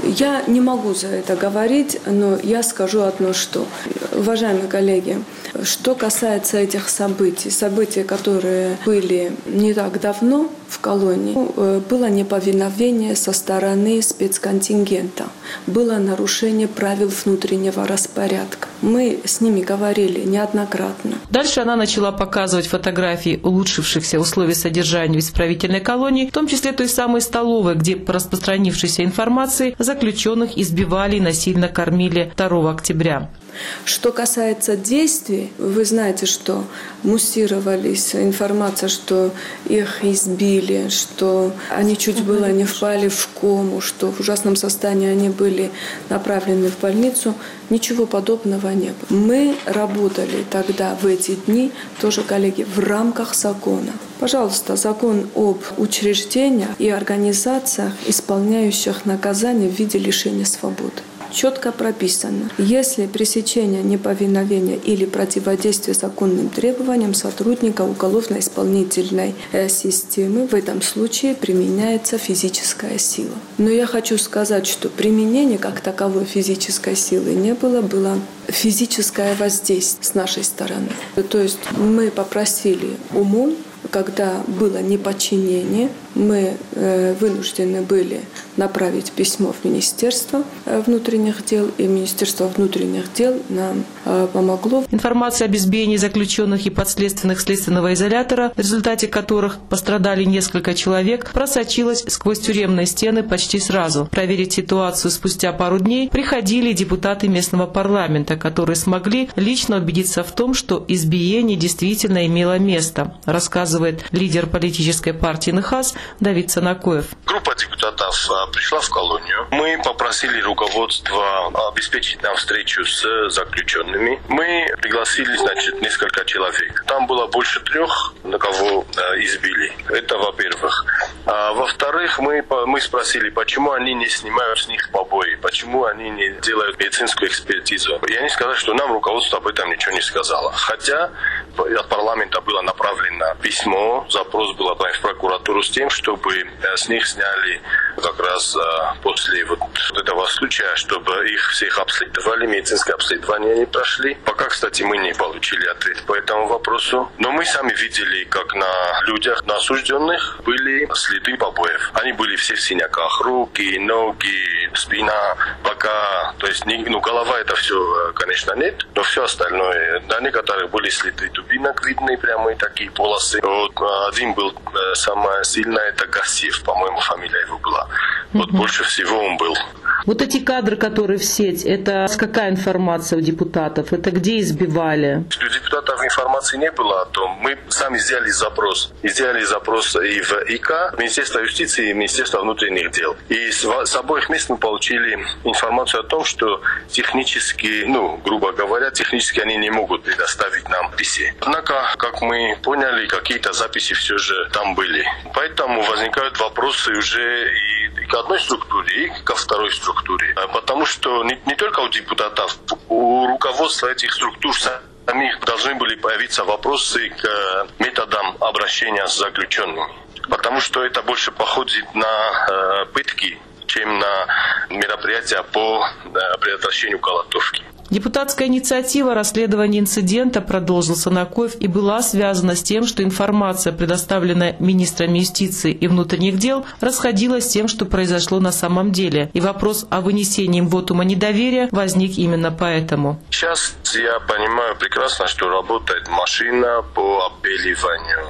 Я не могу за это говорить, но я скажу одно, что, уважаемые коллеги, что касается этих событий, событий, которые были не так давно в колонии, было неповиновение со стороны спецконтингента, было нарушение правил внутреннего распорядка. Мы с ними говорили неоднократно. Дальше она начала показывать фотографии улучшившихся условий содержания в исправительной колонии, в том числе той самой столовой, где по распространившейся информации заключенных избивали и насильно кормили второго октября. Что касается действий, вы знаете, что муссировались информация, что их избили, что они чуть было не впали в кому, что в ужасном состоянии они были направлены в больницу. Ничего подобного не было. Мы работали тогда, в эти дни, тоже, коллеги, в рамках закона. Пожалуйста, закон об учреждениях и организациях, исполняющих наказание в виде лишения свободы. Четко прописано, если пресечение неповиновения или противодействие законным требованиям сотрудника уголовно-исполнительной системы, в этом случае применяется физическая сила. Но я хочу сказать, что применение как таковой физической силы не было, было физическое воздействие с нашей стороны. То есть мы попросили ОМОН, когда было неподчинение, мы э, вынуждены были направить письмо в Министерство внутренних дел, и Министерство внутренних дел нам э, помогло. Информация об избиении заключенных и подследственных следственного изолятора, в результате которых пострадали несколько человек, просочилась сквозь тюремные стены почти сразу. Проверить ситуацию спустя пару дней приходили депутаты местного парламента, которые смогли лично убедиться в том, что избиение действительно имело место, рассказывает лидер политической партии НХАС Давид Санакоев. Группа депутатов пришла в колонию. Мы попросили руководство обеспечить нам встречу с заключенными. Мы пригласили, значит, несколько человек. Там было больше трех, на кого избили. Это во-первых. А во-вторых, мы, мы спросили, почему они не снимают с них побои, почему они не делают медицинскую экспертизу. И они сказали, что нам руководство об этом ничего не сказало. Хотя от парламента было направлено письмо, запрос был отправлен в прокуратуру с тем, чтобы с них сняли как раз после вот этого случая, чтобы их всех обследовали, медицинское обследование они прошли. Пока, кстати, мы не получили ответ по этому вопросу. Но мы сами видели, как на людях, на осужденных, были следы побоев. Они были все в синяках. Руки, ноги, спина, бока. То есть, ну, голова это все, конечно, нет, но все остальное. На некоторых были следы дубинок видны, прямые такие полосы. Вот, один был самая сильная, это Гасиев, по-моему, фамилия его была. Вот больше всего он был. Вот эти кадры, которые в сеть, это какая информация у депутатов? Это где избивали? У депутатов информации не было о том. Мы сами сделали запрос. И сделали запрос и в ИК, Министерство юстиции и Министерство внутренних дел. И с, с обоих мест мы получили информацию о том, что технически, ну, грубо говоря, технически они не могут предоставить нам записи. Однако, как мы поняли, какие-то записи все же там были. Поэтому возникают вопросы уже и к одной структуре, и ко второй структуре. Потому что не, не только у депутатов, у руководства этих структур самих должны были появиться вопросы к методам обращения с заключенными. Потому что это больше походит на э, пытки, чем на мероприятия по э, предотвращению голодовки. Депутатская инициатива расследования инцидента, продолжил Санакоев, и была связана с тем, что информация, предоставленная министрами юстиции и внутренних дел, расходилась с тем, что произошло на самом деле. И вопрос о вынесении им вотума недоверия возник именно поэтому. Сейчас я понимаю прекрасно, что работает машина по обеливанию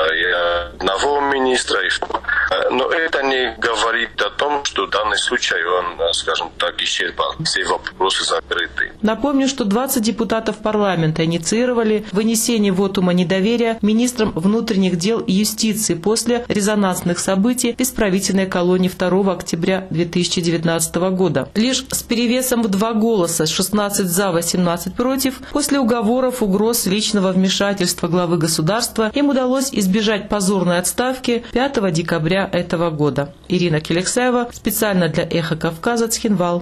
одного министра. Но это не говорит о том, что данный случай, он, скажем так, исчерпал. Все вопросы закрыты. Напомню, что двадцать депутатов парламента инициировали вынесение вотума недоверия министрам внутренних дел и юстиции после резонансных событий в исправительной колонии второго октября две тысячи девятнадцатого года. Лишь с перевесом в два голоса, шестнадцать за, восемнадцать против, после уговоров, угроз личного вмешательства главы государства им удалось избежать позорной отставки пятого декабря этого года. Ирина Келексаева, специально для «Эхо Кавказа», Цхинвал.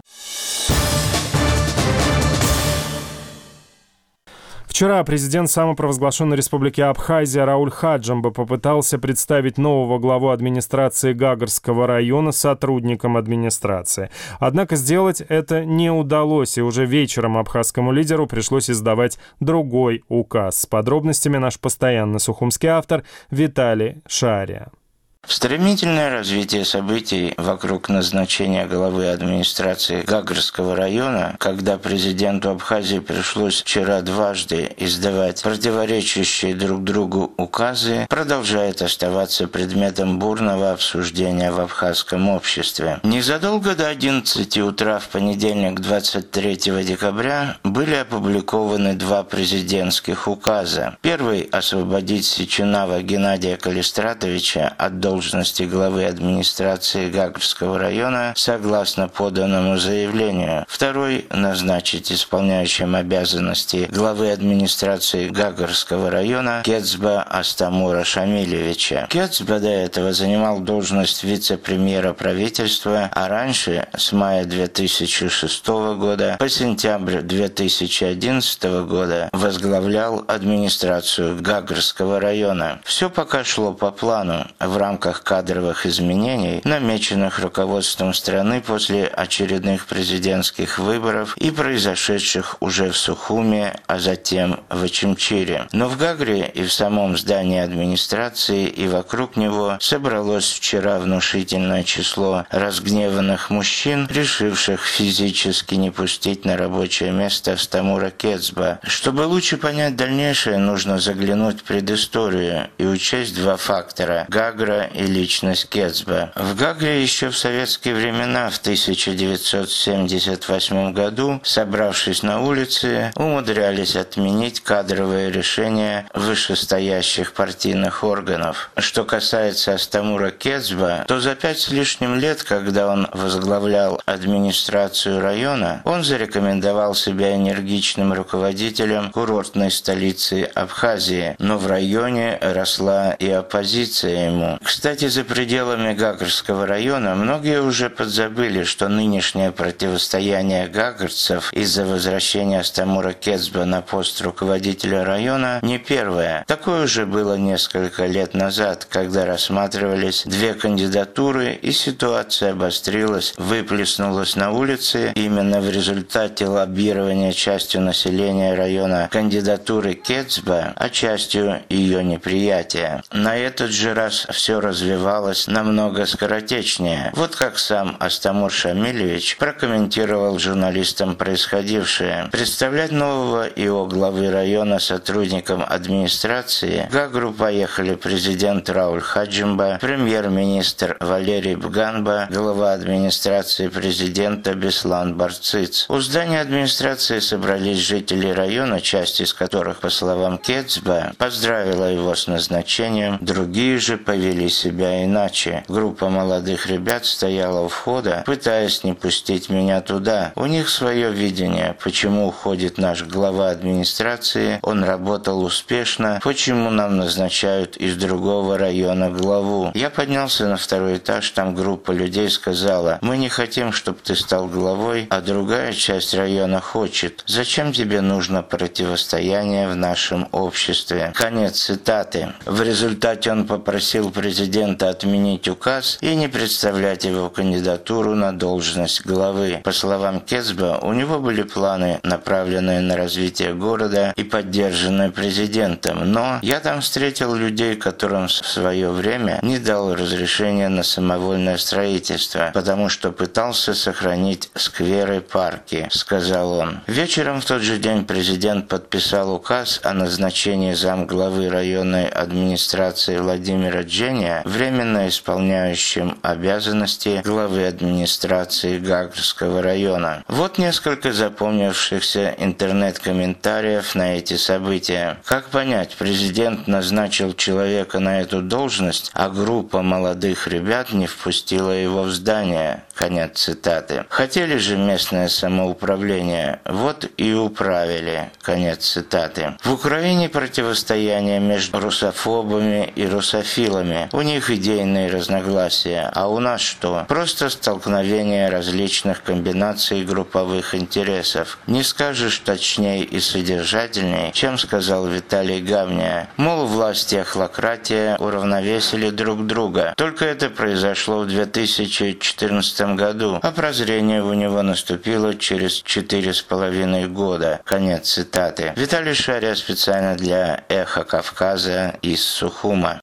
Вчера президент самопровозглашенной республики Абхазия Рауль Хаджимба попытался представить нового главу администрации Гагарского района сотрудникам администрации. Однако сделать это не удалось, и уже вечером абхазскому лидеру пришлось издавать другой указ. С подробностями наш постоянный сухумский автор Виталий Шария. Стремительное развитие событий вокруг назначения главы администрации Гагарского района, когда президенту Абхазии пришлось вчера дважды издавать противоречащие друг другу указы, продолжает оставаться предметом бурного обсуждения в абхазском обществе. Незадолго до одиннадцати утра в понедельник, двадцать третьего декабря, были опубликованы два президентских указа. Первый – освободить Сеченава Геннадия Калистратовича от должности должности главы администрации Гагарского района согласно поданному заявлению. Второй – назначить исполняющим обязанности главы администрации Гагарского района Кецба Астамура Шамилевича. Кецба до этого занимал должность вице-премьера правительства, а раньше, с мая две тысячи шестого года по сентябрь две тысячи одиннадцатого года, возглавлял администрацию Гагарского района. Все пока шло по плану. В рамках кадровых изменений, намеченных руководством страны после очередных президентских выборов и произошедших уже в Сухуме, а затем в Очимчире. Но в Гагре и в самом здании администрации и вокруг него собралось вчера внушительное число разгневанных мужчин, решивших физически не пустить на рабочее место Астамура Кецба. Чтобы лучше понять дальнейшее, нужно заглянуть в предысторию и учесть два фактора – Гагра и личность Кецба. В Гагре еще в советские времена, в тысяча девятьсот семьдесят восьмом году, собравшись на улице, умудрялись отменить кадровые решения вышестоящих партийных органов. Что касается Астамура Кецба, то за пять с лишним лет, когда он возглавлял администрацию района, он зарекомендовал себя энергичным руководителем курортной столицы Абхазии, но в районе росла и оппозиция ему. Кстати, за пределами Гагарского района многие уже подзабыли, что нынешнее противостояние гагарцев из-за возвращения Астамура Кецба на пост руководителя района не первое. Такое уже было несколько лет назад, когда рассматривались две кандидатуры, и ситуация обострилась, выплеснулась на улице именно в результате лоббирования частью населения района кандидатуры Кецба, а частью ее неприятия. На этот же раз все развивалось намного скоротечнее. Вот как сам Астамур Шамилевич прокомментировал журналистам происходившее. Представлять нового ИО главы района сотрудникам администрации в Гагру поехали президент Рауль Хаджимба, премьер-министр Валерий Бганба, глава администрации президента Беслан Барциц. У здания администрации собрались жители района, часть из которых, по словам Кецба, поздравила его с назначением, другие же повели себя иначе. Группа молодых ребят стояла у входа, пытаясь не пустить меня туда. У них свое видение, почему уходит наш глава администрации, он работал успешно, почему нам назначают из другого района главу. Я поднялся на второй этаж, там группа людей сказала: мы не хотим, чтобы ты стал главой, а другая часть района хочет. Зачем тебе нужно противостояние в нашем обществе? Конец цитаты. В результате он попросил президента отменить указ и не представлять его кандидатуру на должность главы. По словам Кецба, у него были планы, направленные на развитие города и поддержанные президентом, но я там встретил людей, которым в свое время не дал разрешения на самовольное строительство, потому что пытался сохранить скверы, парки, сказал он. Вечером в тот же день президент подписал указ о назначении замглавы районной администрации Владимира Джения ранее временно исполняющим обязанности главы администрации Гагарского района. Вот несколько запомнившихся интернет-комментариев на эти события. Как понять, президент назначил человека на эту должность, а группа молодых ребят не впустила его в здание? Конец цитаты. Хотели же местное самоуправление, вот и управили. Конец цитаты. В Украине противостояние между русофобами и русофилами. У них идейные разногласия, а у нас что? Просто столкновение различных комбинаций групповых интересов. Не скажешь точнее и содержательней, чем сказал Виталий Гавня. Мол, власть и охлократия уравновесили друг друга. Только это произошло в две тысячи четырнадцатом году, а прозрение у него наступило через четыре с половиной года. Конец цитаты. Виталий Шария специально для «Эхо Кавказа» из Сухума.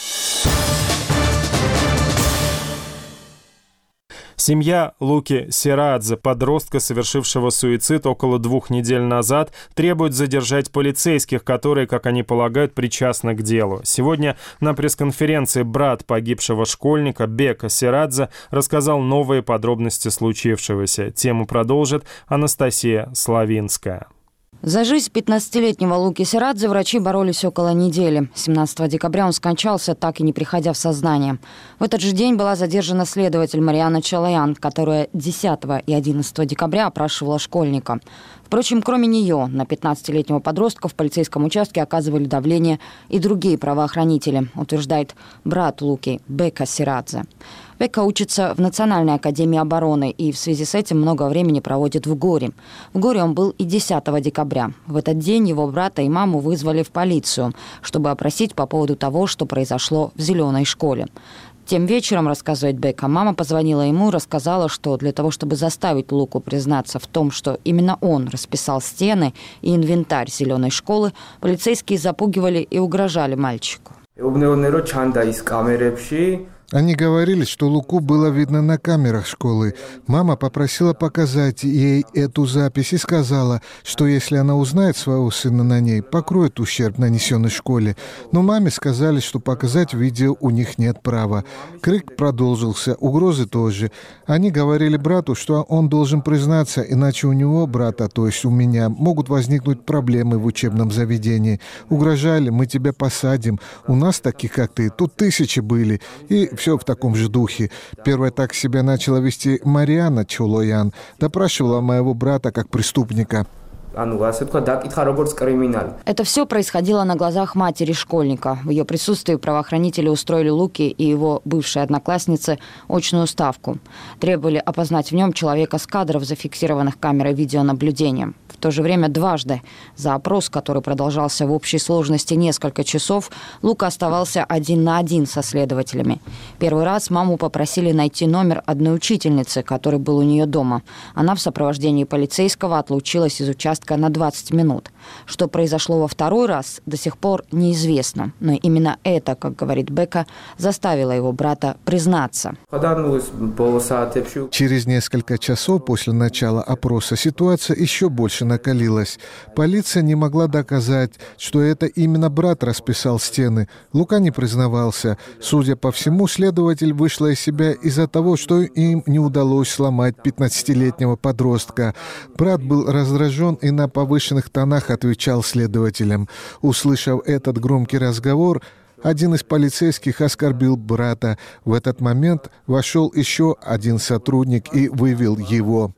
Семья Луки Сирадзе, подростка, совершившего суицид около двух недель назад, требует задержать полицейских, которые, как они полагают, причастны к делу. Сегодня на пресс-конференции брат погибшего школьника Бека Сирадзе рассказал новые подробности случившегося. Тему продолжит Анастасия Славинская. За жизнь пятнадцатилетнего Луки Сирадзе врачи боролись около недели. семнадцатого декабря он скончался, так и не приходя в сознание. В этот же день была задержана следователь Мариана Чалаян, которая десятого и одиннадцатого декабря опрашивала школьника. Впрочем, кроме нее, на пятнадцатилетнего подростка в полицейском участке оказывали давление и другие правоохранители, утверждает брат Луки Бека Сирадзе. Бека учится в Национальной академии обороны и в связи с этим много времени проводит в Горе. В Горе он был и десятого декабря. В этот день его брата и маму вызвали в полицию, чтобы опросить по поводу того, что произошло в зеленой школе. Тем вечером, рассказывает Бека, мама позвонила ему и рассказала, что для того, чтобы заставить Луку признаться в том, что именно он расписал стены и инвентарь зеленой школы, полицейские запугивали и угрожали мальчику. Они говорили, что Луку было видно на камерах школы. Мама попросила показать ей эту запись и сказала, что если она узнает своего сына на ней, покроет ущерб, нанесенный школе. Но маме сказали, что показать видео у них нет права. Крик продолжился, угрозы тоже. Они говорили брату, что он должен признаться, иначе у него, брата, то есть у меня, могут возникнуть проблемы в учебном заведении. Угрожали, мы тебя посадим. У нас таких, как ты, тут тысячи были. И все в таком же духе. Первая так себя начала вести Мариана Чалаян. Допрашивала моего брата как преступника. Это все происходило на глазах матери школьника. В ее присутствии правоохранители устроили Луки и его бывшей однокласснице очную ставку. Требовали опознать в нем человека с кадров, зафиксированных камерой видеонаблюдения. В то же время дважды за опрос, который продолжался в общей сложности несколько часов, Лука оставался один на один со следователями. Первый раз маму попросили найти номер одной учительницы, который был у нее дома. Она в сопровождении полицейского отлучилась из участка на двадцать минут. Что произошло во второй раз, до сих пор неизвестно. Но именно это, как говорит Бека, заставило его брата признаться. Через несколько часов после начала опроса ситуация еще больше накалилась. Полиция не могла доказать, что это именно брат расписал стены. Лука не признавался. Судя по всему, следователь вышла из себя из-за того, что им не удалось сломать пятнадцатилетнего подростка. Брат был раздражен и на повышенных тонах отвечал следователям. Услышав этот громкий разговор, один из полицейских оскорбил брата. В этот момент вошел еще один сотрудник и вывел его.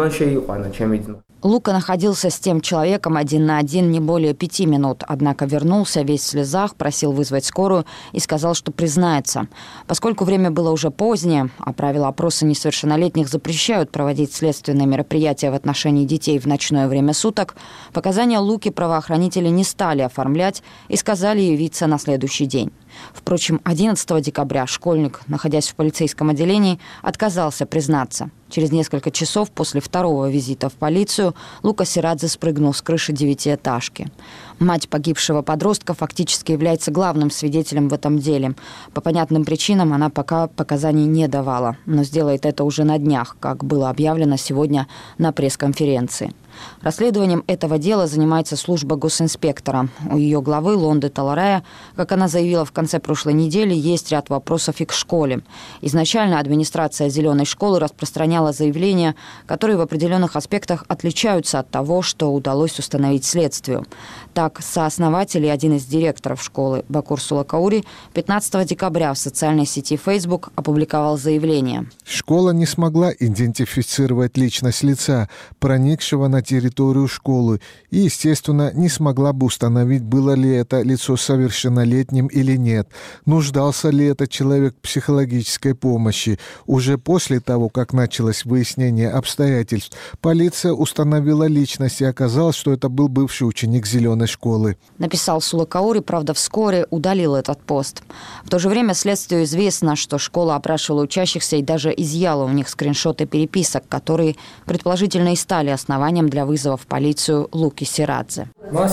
Лука находился с тем человеком один на один не более пяти минут, однако вернулся весь в слезах, просил вызвать скорую и сказал, что признается. Поскольку время было уже позднее, а правила опроса несовершеннолетних запрещают проводить следственные мероприятия в отношении детей в ночное время суток, показания Луки правоохранители не стали оформлять и сказали явиться на следующий день. Впрочем, одиннадцатого декабря школьник, находясь в полицейском отделении, отказался признаться. Через несколько часов после второго визита в полицию Лука Сирадзе спрыгнул с крыши девятиэтажки. Мать погибшего подростка фактически является главным свидетелем в этом деле. По понятным причинам она пока показаний не давала, но сделает это уже на днях, как было объявлено сегодня на пресс-конференции. Расследованием этого дела занимается служба госинспектора. У ее главы Лонды Таларая, как она заявила в конце прошлой недели, есть ряд вопросов и к школе. Изначально администрация «Зеленой школы» распространяла заявления, которые в определенных аспектах отличаются от того, что удалось установить следствию. Так, сооснователь и один из директоров школы Бакур Сулакаури пятнадцатого декабря в социальной сети Facebook опубликовал заявление. Школа не смогла идентифицировать личность лица, проникшего на территорию школы, и, естественно, не смогла бы установить, было ли это лицо совершеннолетним или нет, нуждался ли этот человек в психологической помощи. Уже после того, как началось выяснение обстоятельств, полиция установила личность, и оказалось, что это был бывший ученик «Зеленой школы». Написал Сулакаури, правда, вскоре удалил этот пост. В то же время следствию известно, что школа опрашивала учащихся и даже изъяла у них скриншоты переписок, которые предположительно и стали основанием для вызова в полицию Луки Сирадзе.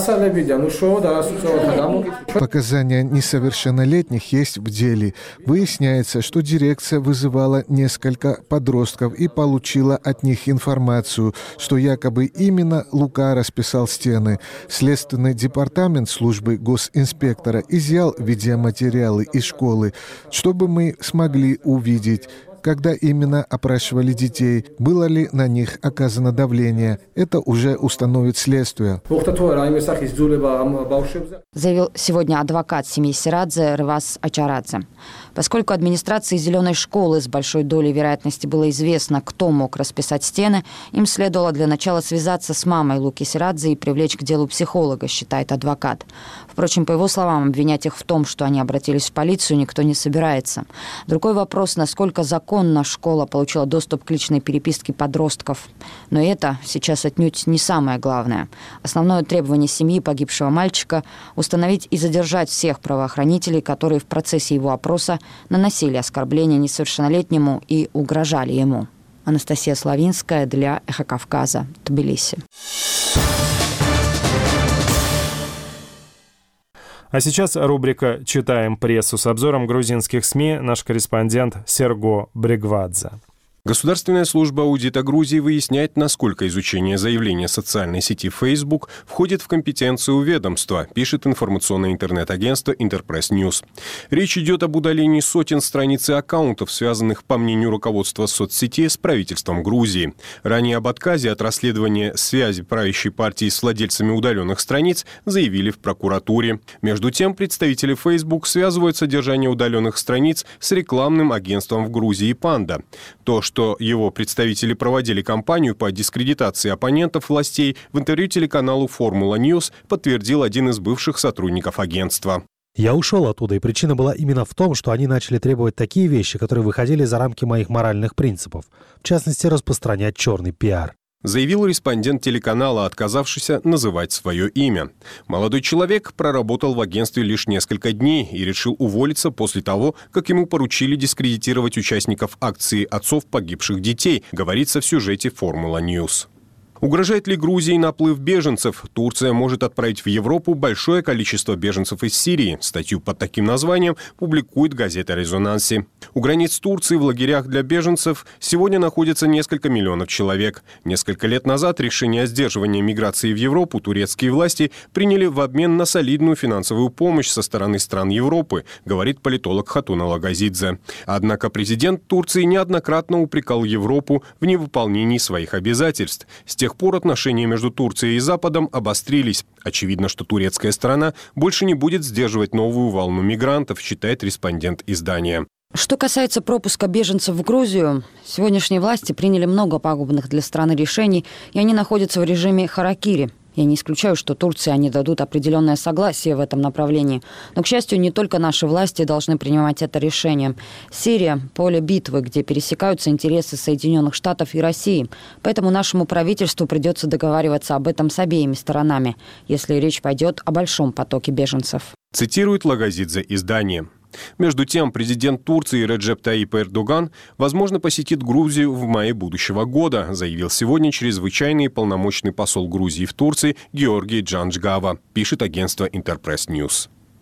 Показания несовершеннолетних есть в деле. Выясняется, что дирекция вызывала несколько подростков и получила от них информацию, что якобы именно Лука расписал стены. Следственный департамент службы госинспектора изъял видеоматериалы из школы, чтобы мы смогли увидеть, когда именно опрашивали детей, было ли на них оказано давление. Это уже установит следствие. Заявил сегодня адвокат семьи Сирадзе Рывас Ачарадзе. Поскольку администрации «Зеленой школы» с большой долей вероятности было известно, кто мог расписать стены, им следовало для начала связаться с мамой Луки Сирадзе и привлечь к делу психолога, считает адвокат. Впрочем, по его словам, обвинять их в том, что они обратились в полицию, никто не собирается. Другой вопрос, насколько законно школа получила доступ к личной переписке подростков. Но это сейчас отнюдь не самое главное. Основное требование семьи погибшего мальчика – установить и задержать всех правоохранителей, которые в процессе его опроса наносили оскорбления несовершеннолетнему и угрожали ему. Анастасия Славинская для «Эхо Кавказа», Тбилиси. А сейчас рубрика «Читаем прессу» с обзором грузинских СМИ, наш корреспондент Серго Брегвадзе. Государственная служба аудита Грузии выясняет, насколько изучение заявления социальной сети Facebook входит в компетенцию ведомства, пишет информационное интернет-агентство Интерпресс Ньюс. Речь идет об удалении сотен страниц и аккаунтов, связанных, по мнению руководства соцсети, с правительством Грузии. Ранее об отказе от расследования связи правящей партии с владельцами удаленных страниц заявили в прокуратуре. Между тем, представители Facebook связывают содержание удаленных страниц с рекламным агентством в Грузии «Панда». То, что что его представители проводили кампанию по дискредитации оппонентов властей, в интервью телеканалу «Формула Ньюс» подтвердил один из бывших сотрудников агентства. Я ушел оттуда, и причина была именно в том, что они начали требовать такие вещи, которые выходили за рамки моих моральных принципов, в частности, распространять черный пиар. Заявил респондент телеканала, отказавшийся называть свое имя. Молодой человек проработал в агентстве лишь несколько дней и решил уволиться после того, как ему поручили дискредитировать участников акции отцов погибших детей, говорится в сюжете «Формула Ньюс». Угрожает ли Грузии наплыв беженцев? Турция может отправить в Европу большое количество беженцев из Сирии. Статью под таким названием публикует газета «Резонанси». У границ Турции в лагерях для беженцев сегодня находится несколько миллионов человек. Несколько лет назад решение о сдерживании миграции в Европу турецкие власти приняли в обмен на солидную финансовую помощь со стороны стран Европы, говорит политолог Хатуна Лагазидзе. Однако президент Турции неоднократно упрекал Европу в невыполнении своих обязательств. С тех пор отношения между Турцией и Западом обострились. Очевидно, что турецкая сторона больше не будет сдерживать новую волну мигрантов, считает респондент издания. Что касается пропуска беженцев в Грузию, сегодняшние власти приняли много пагубных для страны решений, и они находятся в режиме харакири. Я не исключаю, что Турции они дадут определенное согласие в этом направлении. Но, к счастью, не только наши власти должны принимать это решение. Сирия – поле битвы, где пересекаются интересы Соединенных Штатов и России. Поэтому нашему правительству придется договариваться об этом с обеими сторонами, если речь пойдет о большом потоке беженцев. Цитирует Лагазидзе издание. Между тем, президент Турции Реджеп Таyyip Эрдоган, возможно, посетит Грузию в мае будущего года, заявил сегодня чрезвычайный полномочный посол Грузии в Турции Георгий Джанджгава, пишет агентство Интерпресс Ньюс.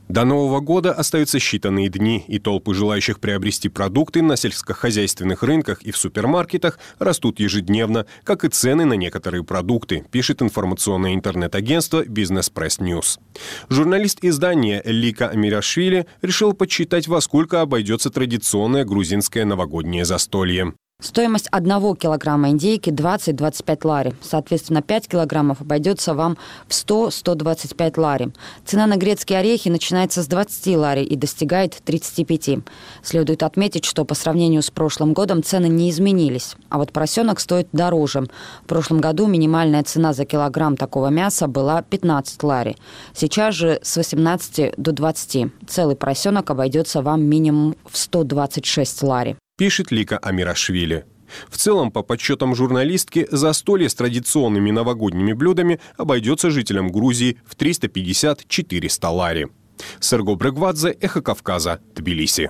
До Нового года остаются считанные дни, и толпы желающих приобрести продукты на сельскохозяйственных рынках и в супермаркетах растут ежедневно, как и цены на некоторые продукты, пишет информационное интернет-агентство «Бизнес Пресс Ньюс». Журналист издания Лика Амирашвили решил подсчитать, во сколько обойдется традиционное грузинское новогоднее застолье. Стоимость одного килограмма индейки двадцать - двадцать пять лари. Соответственно, пять килограммов обойдется вам в сто - сто двадцать пять лари. Цена на грецкие орехи начинается с двадцати лари и достигает тридцати пяти. Следует отметить, что по сравнению с прошлым годом цены не изменились. А вот поросенок стоит дороже. В прошлом году минимальная цена за килограмм такого мяса была пятнадцать лари. Сейчас же с восемнадцати до двадцати. Целый поросенок обойдется вам минимум в сто двадцать шесть лари. Пишет Лика Амирашвили. В целом, по подсчетам журналистки, застолье с традиционными новогодними блюдами обойдется жителям Грузии в триста пятьдесят - четыреста лари. Серго Брегвадзе, Эхо Кавказа, Тбилиси.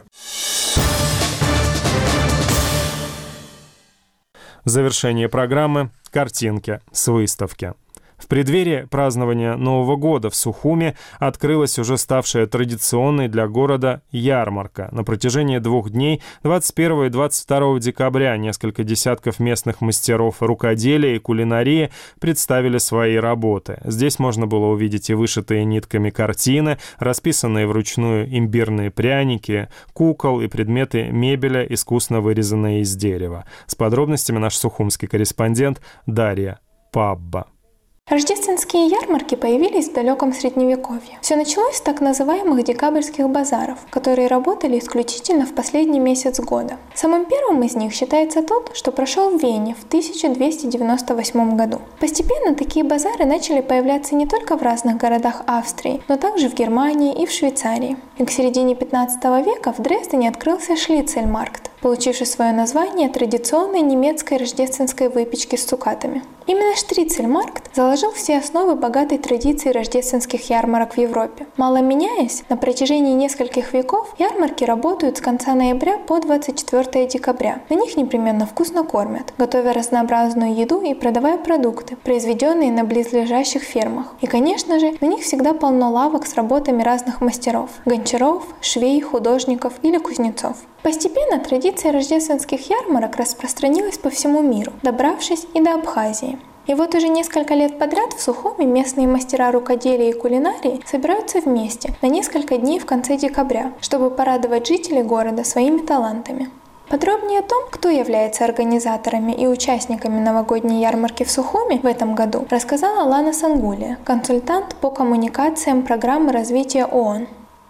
Завершение программы «Картинки с выставки». В преддверии празднования Нового года в Сухуми открылась уже ставшая традиционной для города ярмарка. На протяжении двух дней, двадцать первого и двадцать второго декабря, несколько десятков местных мастеров рукоделия и кулинарии представили свои работы. Здесь можно было увидеть и вышитые нитками картины, расписанные вручную имбирные пряники, кукол и предметы мебели, искусно вырезанные из дерева. С подробностями наш сухумский корреспондент Дарья Пабба. Рождественские ярмарки появились в далеком Средневековье. Все началось с так называемых декабрьских базаров, которые работали исключительно в последний месяц года. Самым первым из них считается тот, что прошел в Вене в тысяча двести девяносто восьмом году. Постепенно такие базары начали появляться не только в разных городах Австрии, но также в Германии и в Швейцарии. И к середине пятнадцатого века в Дрездене открылся Шлицельмаркт, получивший свое название традиционной немецкой рождественской выпечки с цукатами. Именно Штрицельмаркт заложил все основы богатой традиции рождественских ярмарок в Европе. Мало меняясь, на протяжении нескольких веков ярмарки работают с конца ноября по двадцать четвёртого декабря. На них непременно вкусно кормят, готовя разнообразную еду и продавая продукты, произведенные на близлежащих фермах. И, конечно же, на них всегда полно лавок с работами разных мастеров – гончаров, швей, художников или кузнецов. Постепенно традиция рождественских ярмарок распространилась по всему миру, добравшись и до Абхазии. И вот уже несколько лет подряд в Сухуми местные мастера рукоделия и кулинарии собираются вместе на несколько дней в конце декабря, чтобы порадовать жителей города своими талантами. Подробнее о том, кто является организаторами и участниками новогодней ярмарки в Сухуми в этом году, рассказала Лана Сангулия, консультант по коммуникациям программы развития ООН.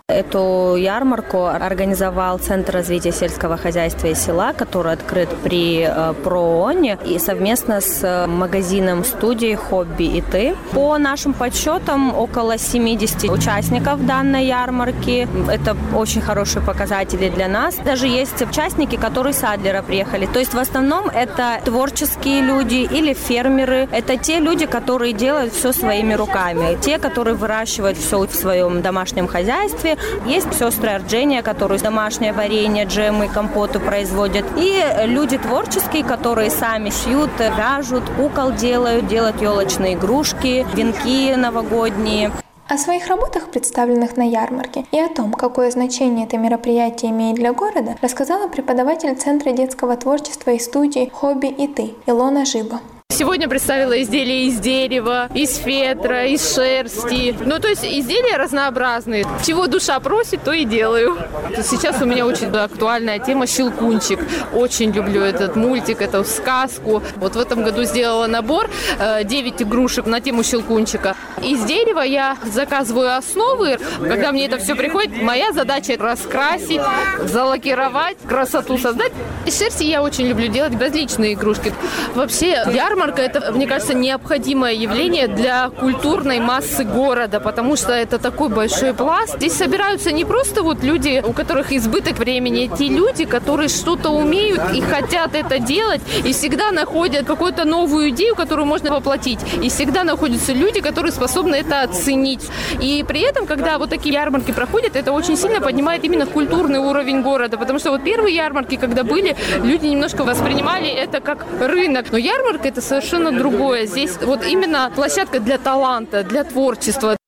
Эту ярмарку организовал Центр развития сельского хозяйства и села, который открыт при э, ПРООНе и совместно с магазином студии «Хобби и ты». По нашим подсчетам, около семидесяти участников данной ярмарки. Это очень хорошие показатели для нас. Даже есть участники, которые с Адлера приехали. То есть в основном это творческие люди или фермеры. Это те люди, которые делают все своими руками. Те, которые выращивают все в своем домашнем хозяйстве. Есть сестры Арджения, которые домашнее варенье, джемы, компоты производят. И люди творческие, которые сами шьют, вяжут, кукол делают, делают елочные игрушки, венки новогодние. О своих работах, представленных на ярмарке, и о том, какое значение это мероприятие имеет для города, рассказала преподаватель Центра детского творчества и студии «Хобби и ты» Илона Жиба. Сегодня представила изделия из дерева, из фетра, из шерсти. Ну, то есть изделия разнообразные. Чего душа просит, то и делаю. Сейчас у меня очень актуальная тема «Щелкунчик». Очень люблю этот мультик, эту сказку. Вот в этом году сделала набор девять игрушек на тему Щелкунчика. Из дерева я заказываю основы. Когда мне это все приходит, моя задача раскрасить, залакировать, красоту создать. Из шерсти я очень люблю делать различные игрушки. Вообще, ярмарка – это, мне кажется, необходимое явление для культурной массы города, потому что это такой большой пласт. Здесь собираются не просто вот люди, у которых избыток времени, те люди, которые что-то умеют и хотят это делать, и всегда находят какую-то новую идею, которую можно воплотить. И всегда находятся люди, которые способны это оценить. И при этом, когда вот такие ярмарки проходят, это очень сильно поднимает именно культурный уровень города, потому что вот первые ярмарки, когда были, люди немножко воспринимали это как рынок. Но ярмарка – это совершенно другое. Здесь вот именно площадка для таланта, для творчества. Ярмарка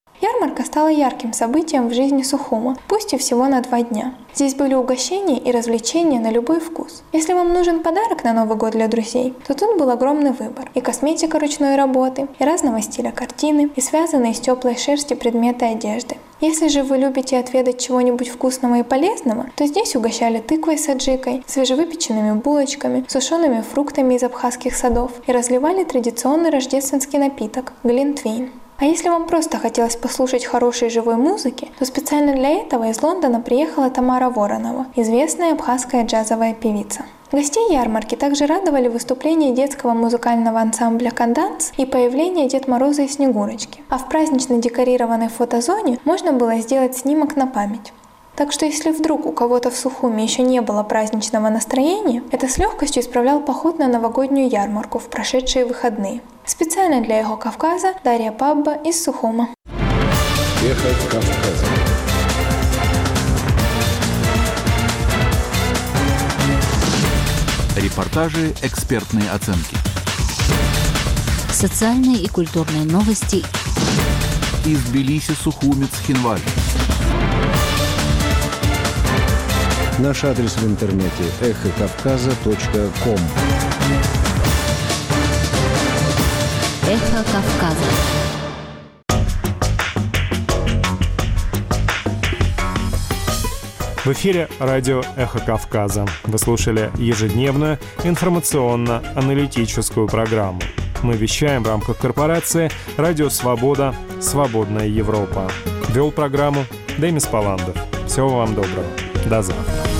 Ярмарка стала ярким событием в жизни Сухума, пусть и всего на два дня. Здесь были угощения и развлечения на любой вкус. Если вам нужен подарок на Новый год для друзей, то тут был огромный выбор. И косметика ручной работы, и разного стиля картины, и связанные из теплой шерсти предметы одежды. Если же вы любите отведать чего-нибудь вкусного и полезного, то здесь угощали тыквой с аджикой, свежевыпеченными булочками, сушеными фруктами из абхазских садов и разливали традиционный рождественский напиток – глинтвейн. А если вам просто хотелось послушать хорошей живой музыки, то специально для этого из Лондона приехала Тамара Воронова, известная абхазская джазовая певица. Гостей ярмарки также радовали выступления детского музыкального ансамбля «Канданс» и появление Дед Мороза и Снегурочки. А в празднично декорированной фотозоне можно было сделать снимок на память. Так что если вдруг у кого-то в Сухуме еще не было праздничного настроения, это с легкостью исправлял поход на новогоднюю ярмарку в прошедшие выходные. Специально для Эхо Кавказа Дарья Пабба из Сухума. Эхо Кавказа. Репортажи, экспертные оценки. Социальные и культурные новости. Из Тбилиси, Сухуми, Цхинваль. Наш адрес в интернете эхо кавказа точка ком. Эхо Кавказа. В эфире радио «Эхо Кавказа». Вы слушали ежедневную информационно-аналитическую программу. Мы вещаем в рамках корпорации «Радио Свобода. Свободная Европа». Вел программу Демис Паландов. Всего вам доброго. До завтра.